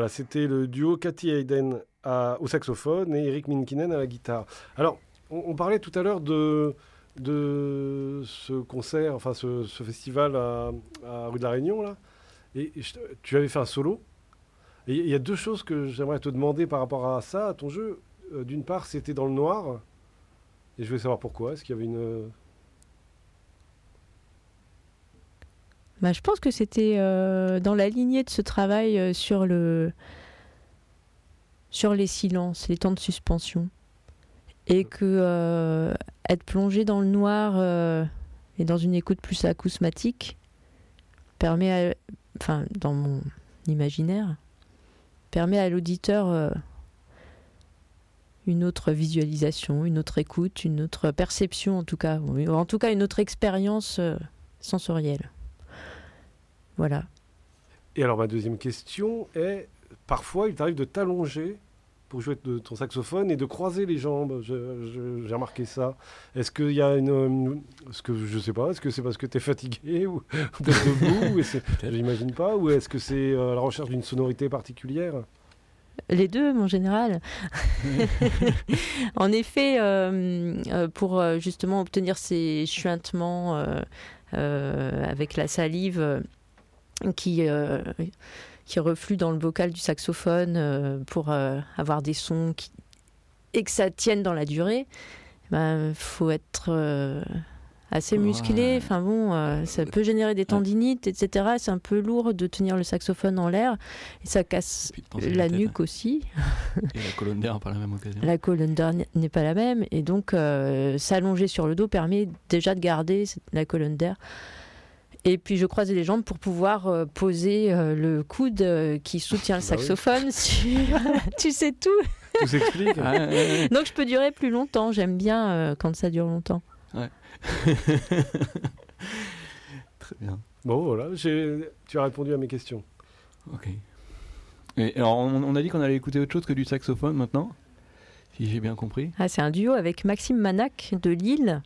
Voilà, c'était le duo Cathy Hayden au saxophone et Eric Minkinen à la guitare. Alors, on parlait tout à l'heure de ce concert, enfin ce festival à rue de la Réunion, là. Et tu avais fait un solo. Et il y a 2 choses que j'aimerais te demander par rapport à ça, à ton jeu. D'une part, c'était dans le noir. Et je voulais savoir pourquoi. Est-ce qu'il y avait une... Je pense que c'était dans la lignée de ce travail sur les silences, les temps de suspension. Et que être plongé dans le noir et dans une écoute plus acousmatique permet, dans mon imaginaire, permet à l'auditeur une autre visualisation, une autre écoute, une autre perception en tout cas une autre expérience sensorielle. Voilà. Et alors ma deuxième question est, parfois il t'arrive de t'allonger pour jouer de ton saxophone et de croiser les jambes. J'ai remarqué ça. Est-ce qu'il y a est-ce que je sais pas, est-ce que c'est parce que tu es fatigué ou d'être debout j'imagine pas, ou est-ce que c'est à la recherche d'une sonorité particulière? Les deux, en général. En effet, pour justement obtenir ces chuintements avec la salive qui refluent dans le bocal du saxophone pour avoir des sons et que ça tienne dans la durée, faut être assez musclé. Enfin bon, ça peut générer des tendinites, etc. C'est un peu lourd de tenir le saxophone en l'air et ça casse la nuque aussi. Et la colonne d'air par la même occasion. La colonne d'air n'est pas la même et donc s'allonger sur le dos permet déjà de garder la colonne d'air. Et puis je croisais les jambes pour pouvoir poser le coude qui soutient le saxophone sur... Tu sais tout. Tout s'explique. Donc je peux durer plus longtemps. J'aime bien quand ça dure longtemps. Ouais. Très bien. Bon voilà, tu as répondu à mes questions. Ok. Et alors on a dit qu'on allait écouter autre chose que du saxophone maintenant, si j'ai bien compris. C'est un duo avec Maxime Manac de Lille.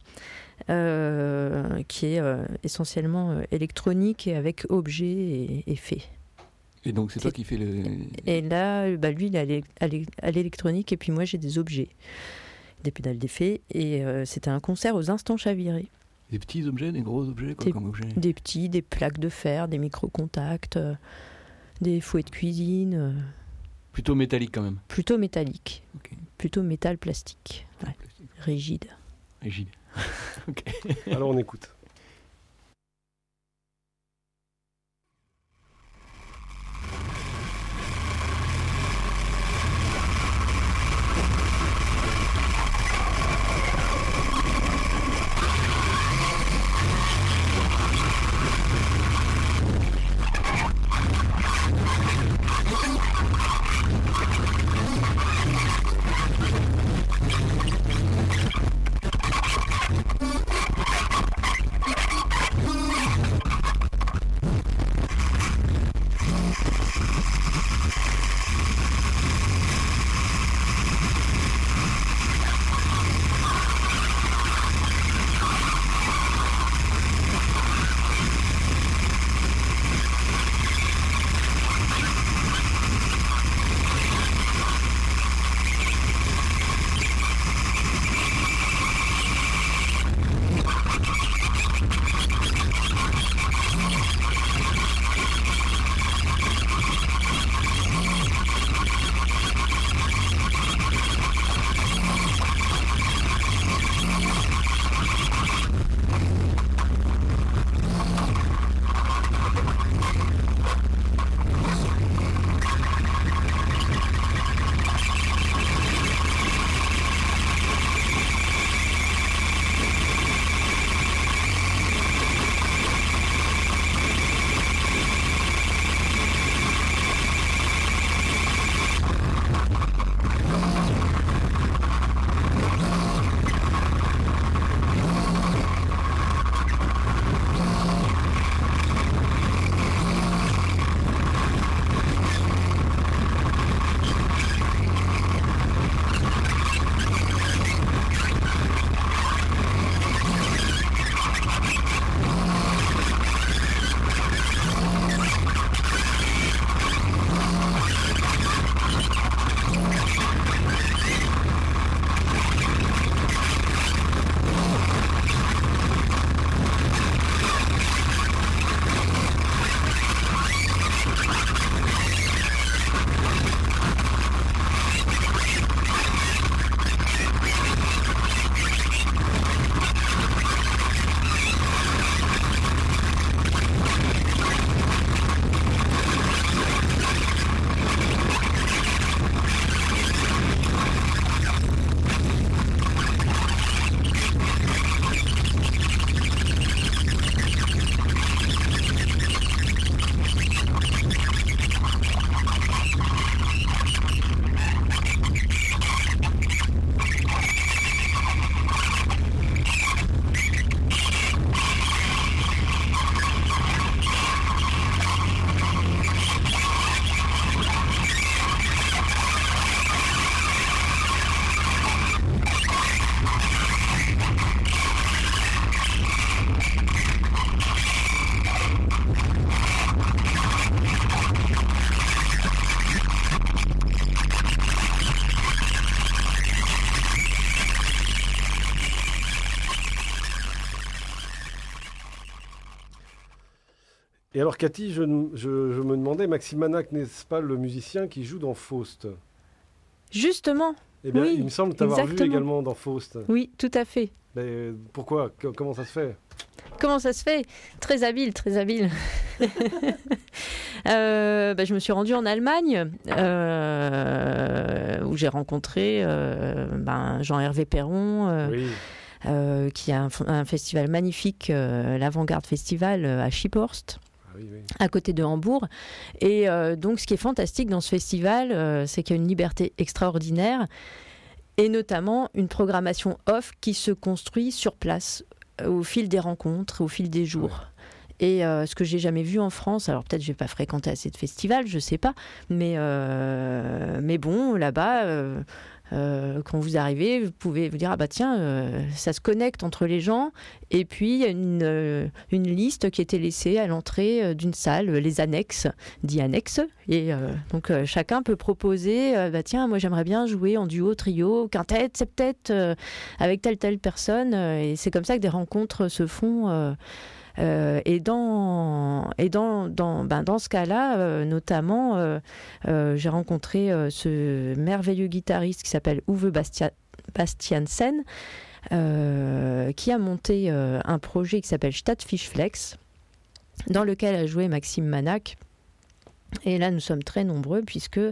Qui est essentiellement électronique et avec objets et effets. Et donc c'est toi qui fais le... Et là, lui il est à l'électronique et puis moi j'ai des objets, des pédales d'effets et c'était un concert aux Instants Chavirés. Des petits objets, des gros objets, quoi, comme objets? Des petits, des plaques de fer, des micro-contacts, des fouets de cuisine. Plutôt métallique quand même? Plutôt métallique. Okay. Plutôt métal plastique. Ouais. Plastique. Rigide. Ok. Alors on écoute. Et alors Cathy, je me demandais, Maxime Manac, n'est-ce pas le musicien qui joue dans Faust? Justement. Eh bien, oui, il me semble t'avoir vu exactement. également dans Faust. Oui, tout à fait. Mais pourquoi? Comment ça se fait? Comment ça se fait? Très habile, très habile. Je me suis rendue en Allemagne où j'ai rencontré Jean-Hervé Perron, Oui. qui a un festival magnifique, l'Avant-Garde Festival à Schipphorst. Ah oui, oui. À côté de Hambourg. Et donc, ce qui est fantastique dans ce festival, c'est qu'il y a une liberté extraordinaire et notamment une programmation off qui se construit sur place au fil des rencontres, au fil des jours. Ouais. Et ce que j'ai jamais vu en France, alors peut-être je vais pas fréquenter assez de festivals, je sais pas, mais bon, là-bas, quand vous arrivez, vous pouvez vous dire ça se connecte entre les gens. Et puis il y a une liste qui était laissée à l'entrée d'une salle, les annexes, dit annexes. Et donc chacun peut proposer, moi j'aimerais bien jouer en duo, trio, quintette, septette, avec telle personne. Et c'est comme ça que des rencontres se font. Et dans ce cas-là, notamment, j'ai rencontré ce merveilleux guitariste qui s'appelle Uwe Bastiansen, qui a monté un projet qui s'appelle Stadtfischflex, dans lequel a joué Maxime Manac. Et là, nous sommes très nombreux puisque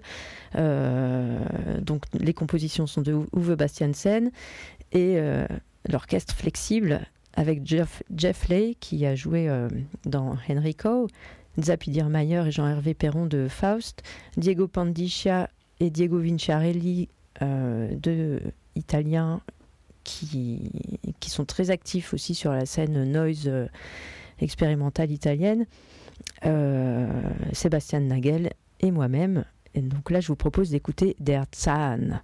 donc les compositions sont de Uwe Bastiansen et l'orchestre flexible avec Jeff Lay qui a joué dans Enrico, Zapi Dirmayer et Jean-Hervé Perron de Faust, Diego Pandicia et Diego Vinciarelli, deux Italiens qui sont très actifs aussi sur la scène noise expérimentale italienne, Sébastien Nagel et moi-même. Et donc là, je vous propose d'écouter Der Zahn.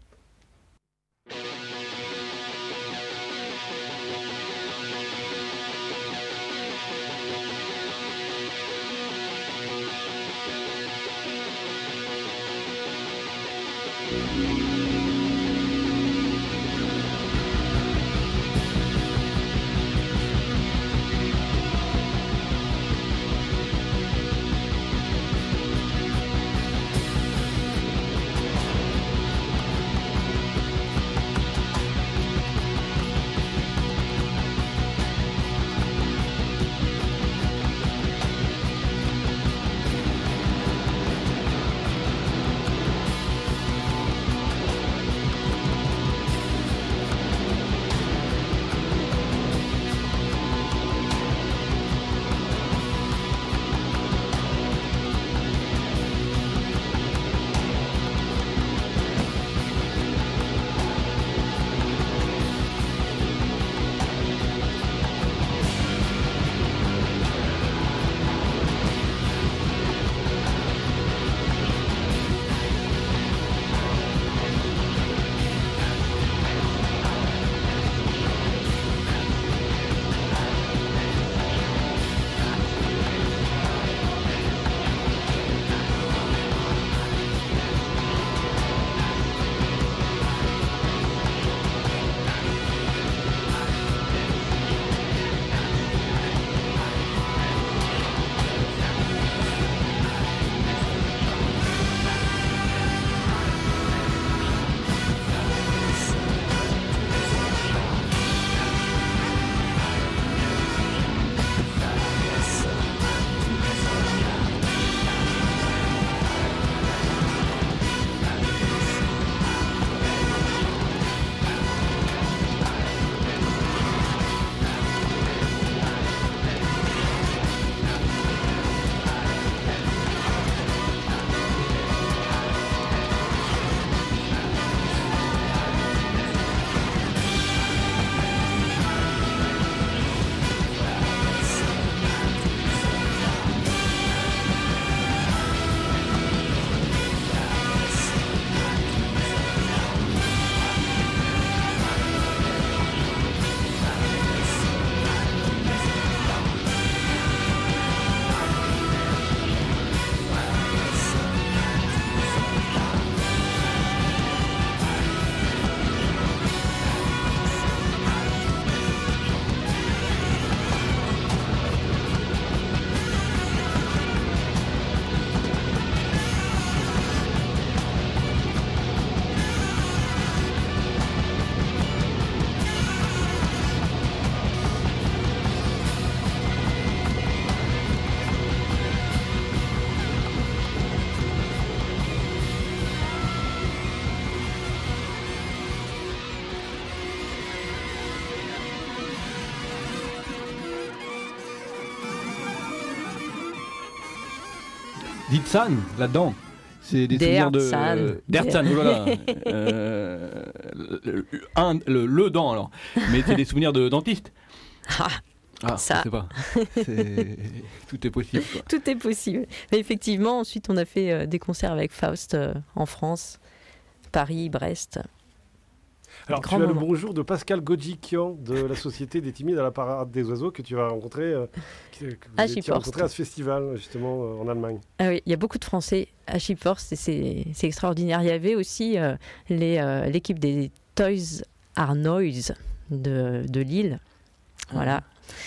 d'Itzan là-dedans. C'est des souvenirs de d'Erzan, oh là là. Le dent alors. Mais c'est des souvenirs de dentiste. Ça. Je sais pas. Tout est possible, quoi. Tout est possible. Mais effectivement, ensuite, on a fait des concerts avec Faust en France, Paris, Brest. Alors, tu as le bonjour de Pascal Godjikian de la Société des Timides à la Parade des Oiseaux que tu vas rencontrer, que vous étiez rencontré à ce festival, justement, en Allemagne. Ah oui, il y a beaucoup de Français à Schipforst et c'est extraordinaire. Il y avait aussi l'équipe des Toys Are Noise de Lille. Voilà.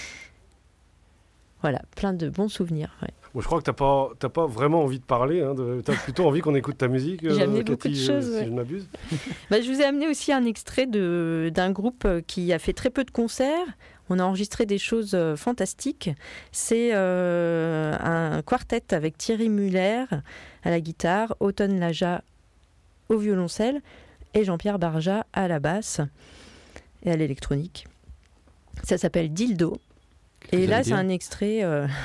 Voilà, plein de bons souvenirs. Ouais. Bon, je crois que t'as pas vraiment envie de parler. Tu as plutôt envie qu'on écoute ta musique, J'ai amené Cathy, beaucoup de choses, si je ne m'abuse. Je vous ai amené aussi un extrait d'un groupe qui a fait très peu de concerts. On a enregistré des choses fantastiques. C'est un quartet avec Thierry Muller à la guitare, Auton Laja au violoncelle et Jean-Pierre Barja à la basse et à l'électronique. Ça s'appelle Dildo. Et là, c'est un extrait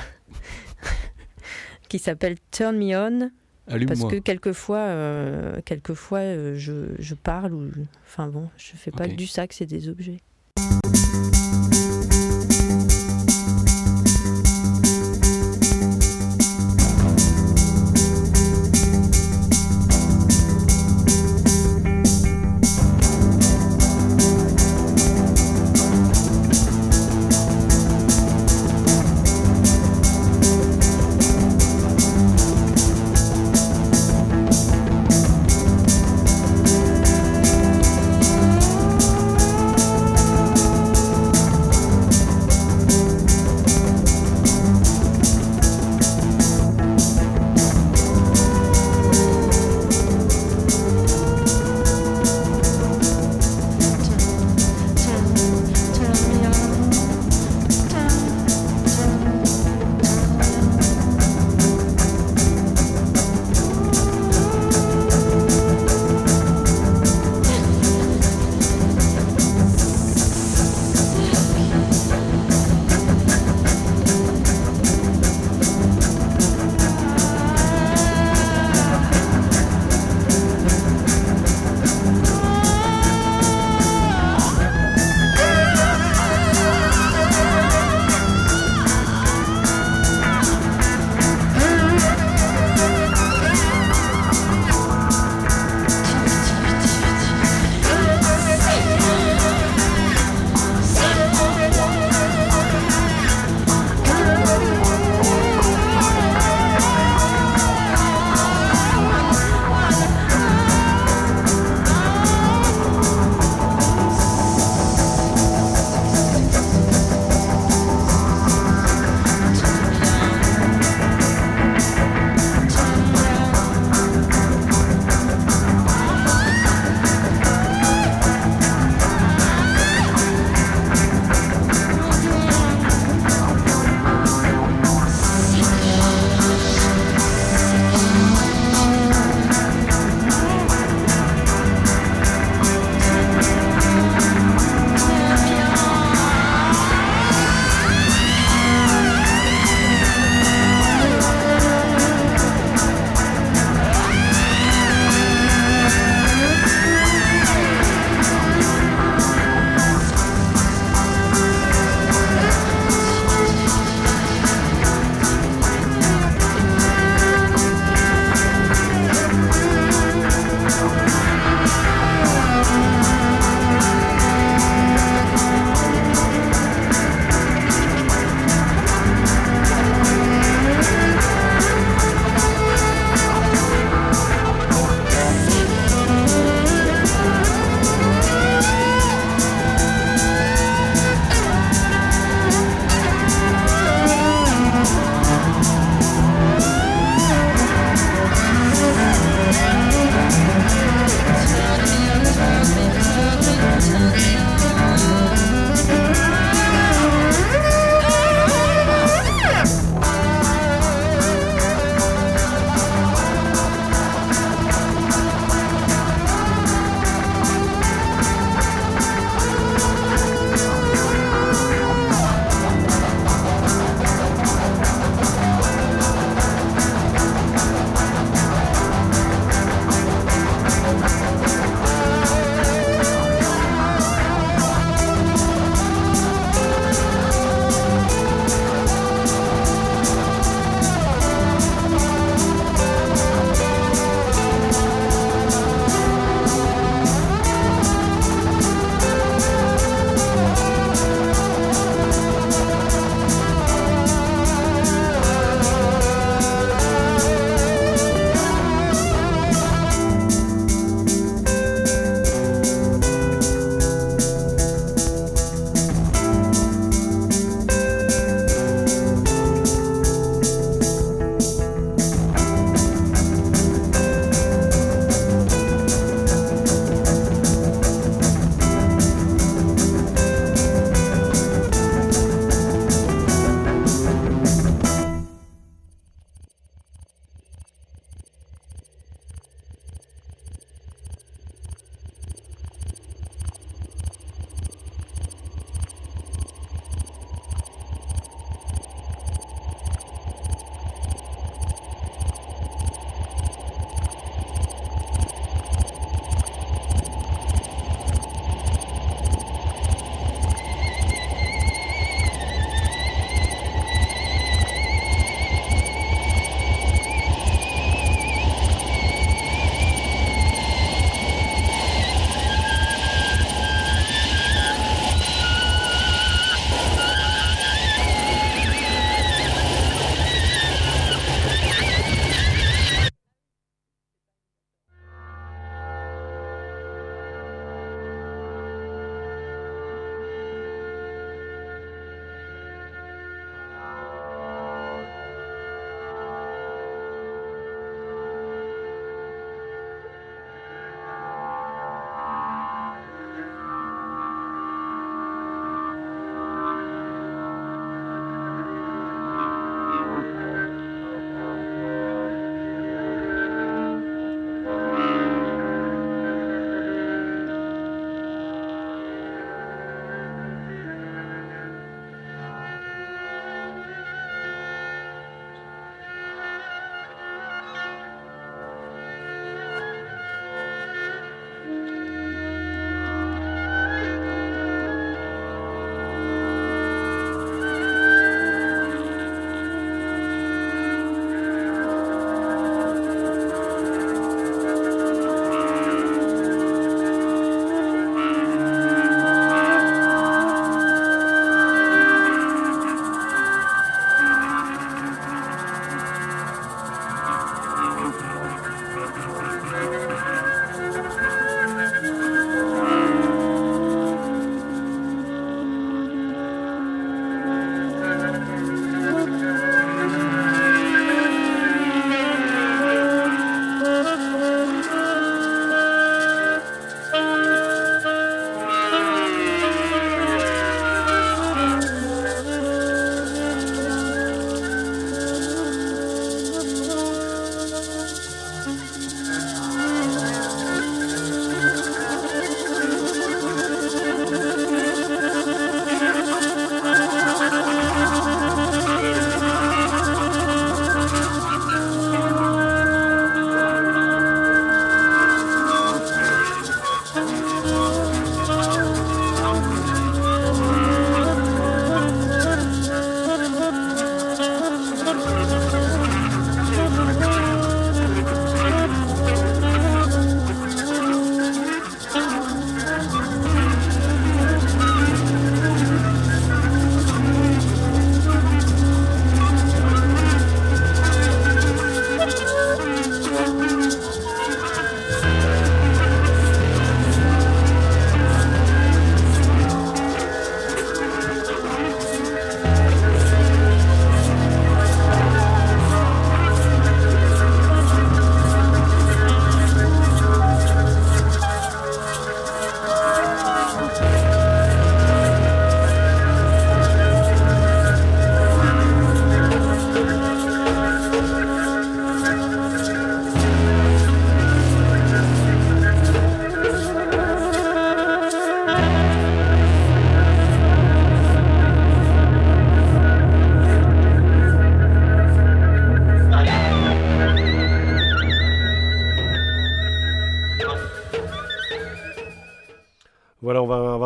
qui s'appelle Turn Me On. Allume-moi. Parce que quelquefois, je parle ou, enfin bon, je fais pas du sac, c'est des objets.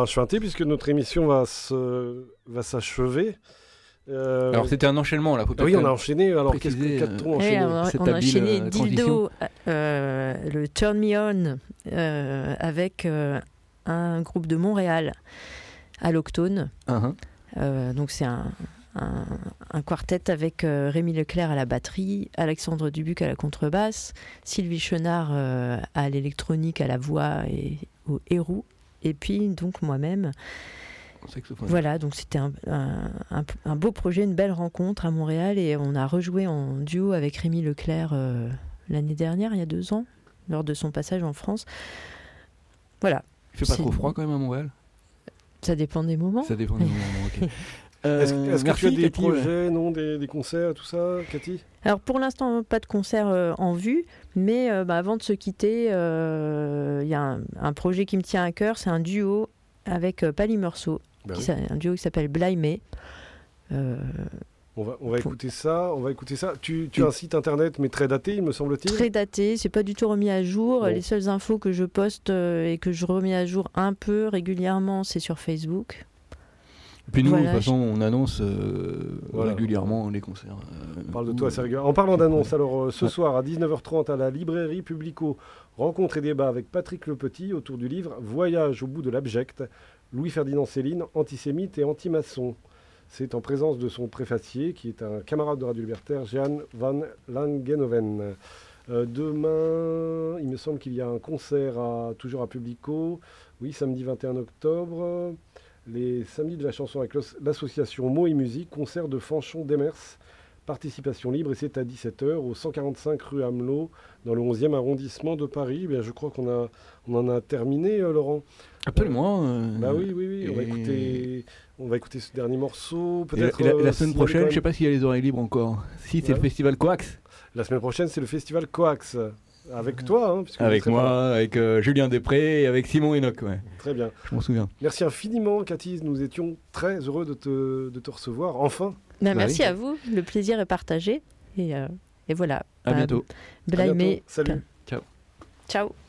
enchanté puisque notre émission va s'achever. Alors c'était un enchaînement là. Faut oui, on a enchaîné. Alors préciser, qu'a-t-on enchaîné on a enchaîné Dildo, le Turn Me On avec un groupe de Montréal, Alloctone. Donc c'est un quartet avec Rémi Leclerc à la batterie, Alexandre Dubuc à la contrebasse, Sylvie Chenard à l'électronique, à la voix et au héros, et puis donc moi-même. Voilà, donc c'était un beau projet, une belle rencontre à Montréal, et on a rejoué en duo avec Rémi Leclerc l'année dernière, il y a 2 ans, lors de son passage en France. Voilà. Il fait pas trop froid quand même à Montréal? Ça dépend des moments. Ça dépend des moments, ok. Est-ce que tu as des Cathy, projets, non, des concerts, tout ça, Cathy? Alors pour l'instant, pas de concert en vue, mais avant de se quitter, il y a un projet qui me tient à cœur, c'est un duo avec Pali Meursault, un duo qui s'appelle Blaimé. On va écouter ça. Tu as un site internet, mais très daté, il me semble-t-il. Très daté, c'est pas du tout remis à jour. Bon. Les seules infos que je poste et que je remets à jour un peu régulièrement, c'est sur Facebook. Et puis nous, de toute façon, on annonce régulièrement les concerts. On parle de toi assez régulièrement. En parlant d'annonce, alors ce soir à 19h30 à la librairie Publico, rencontre et débat avec Patrick Lepetit autour du livre Voyage au bout de l'abject, Louis-Ferdinand Céline, antisémite et anti-maçon. C'est en présence de son préfacier, qui est un camarade de Radio Libertaire, Jean van Langenhoven. Demain, il me semble qu'il y a un concert toujours à Publico. Oui, samedi 21 octobre. Les samedis de la chanson avec l'association Mots et Musique, concert de Fanchon d'Emers, participation libre, et c'est à 17h au 145 rue Amelot, dans le 11e arrondissement de Paris. Eh bien, je crois qu'on en a terminé, Laurent. Absolument. Oui. On va écouter ce dernier morceau. Peut-être la semaine prochaine, je ne sais pas s'il y a les oreilles libres encore. Si, c'est le festival Coax. La semaine prochaine, c'est le festival Coax. Avec toi, avec moi, avec Julien Després et avec Simon Enoch. Ouais. Très bien. Je m'en souviens. Merci infiniment, Cathy. Nous étions très heureux de te recevoir. Enfin. Merci à vous. Le plaisir est partagé. Et voilà. À bientôt. Blaimé. Salut. Ciao. Ciao.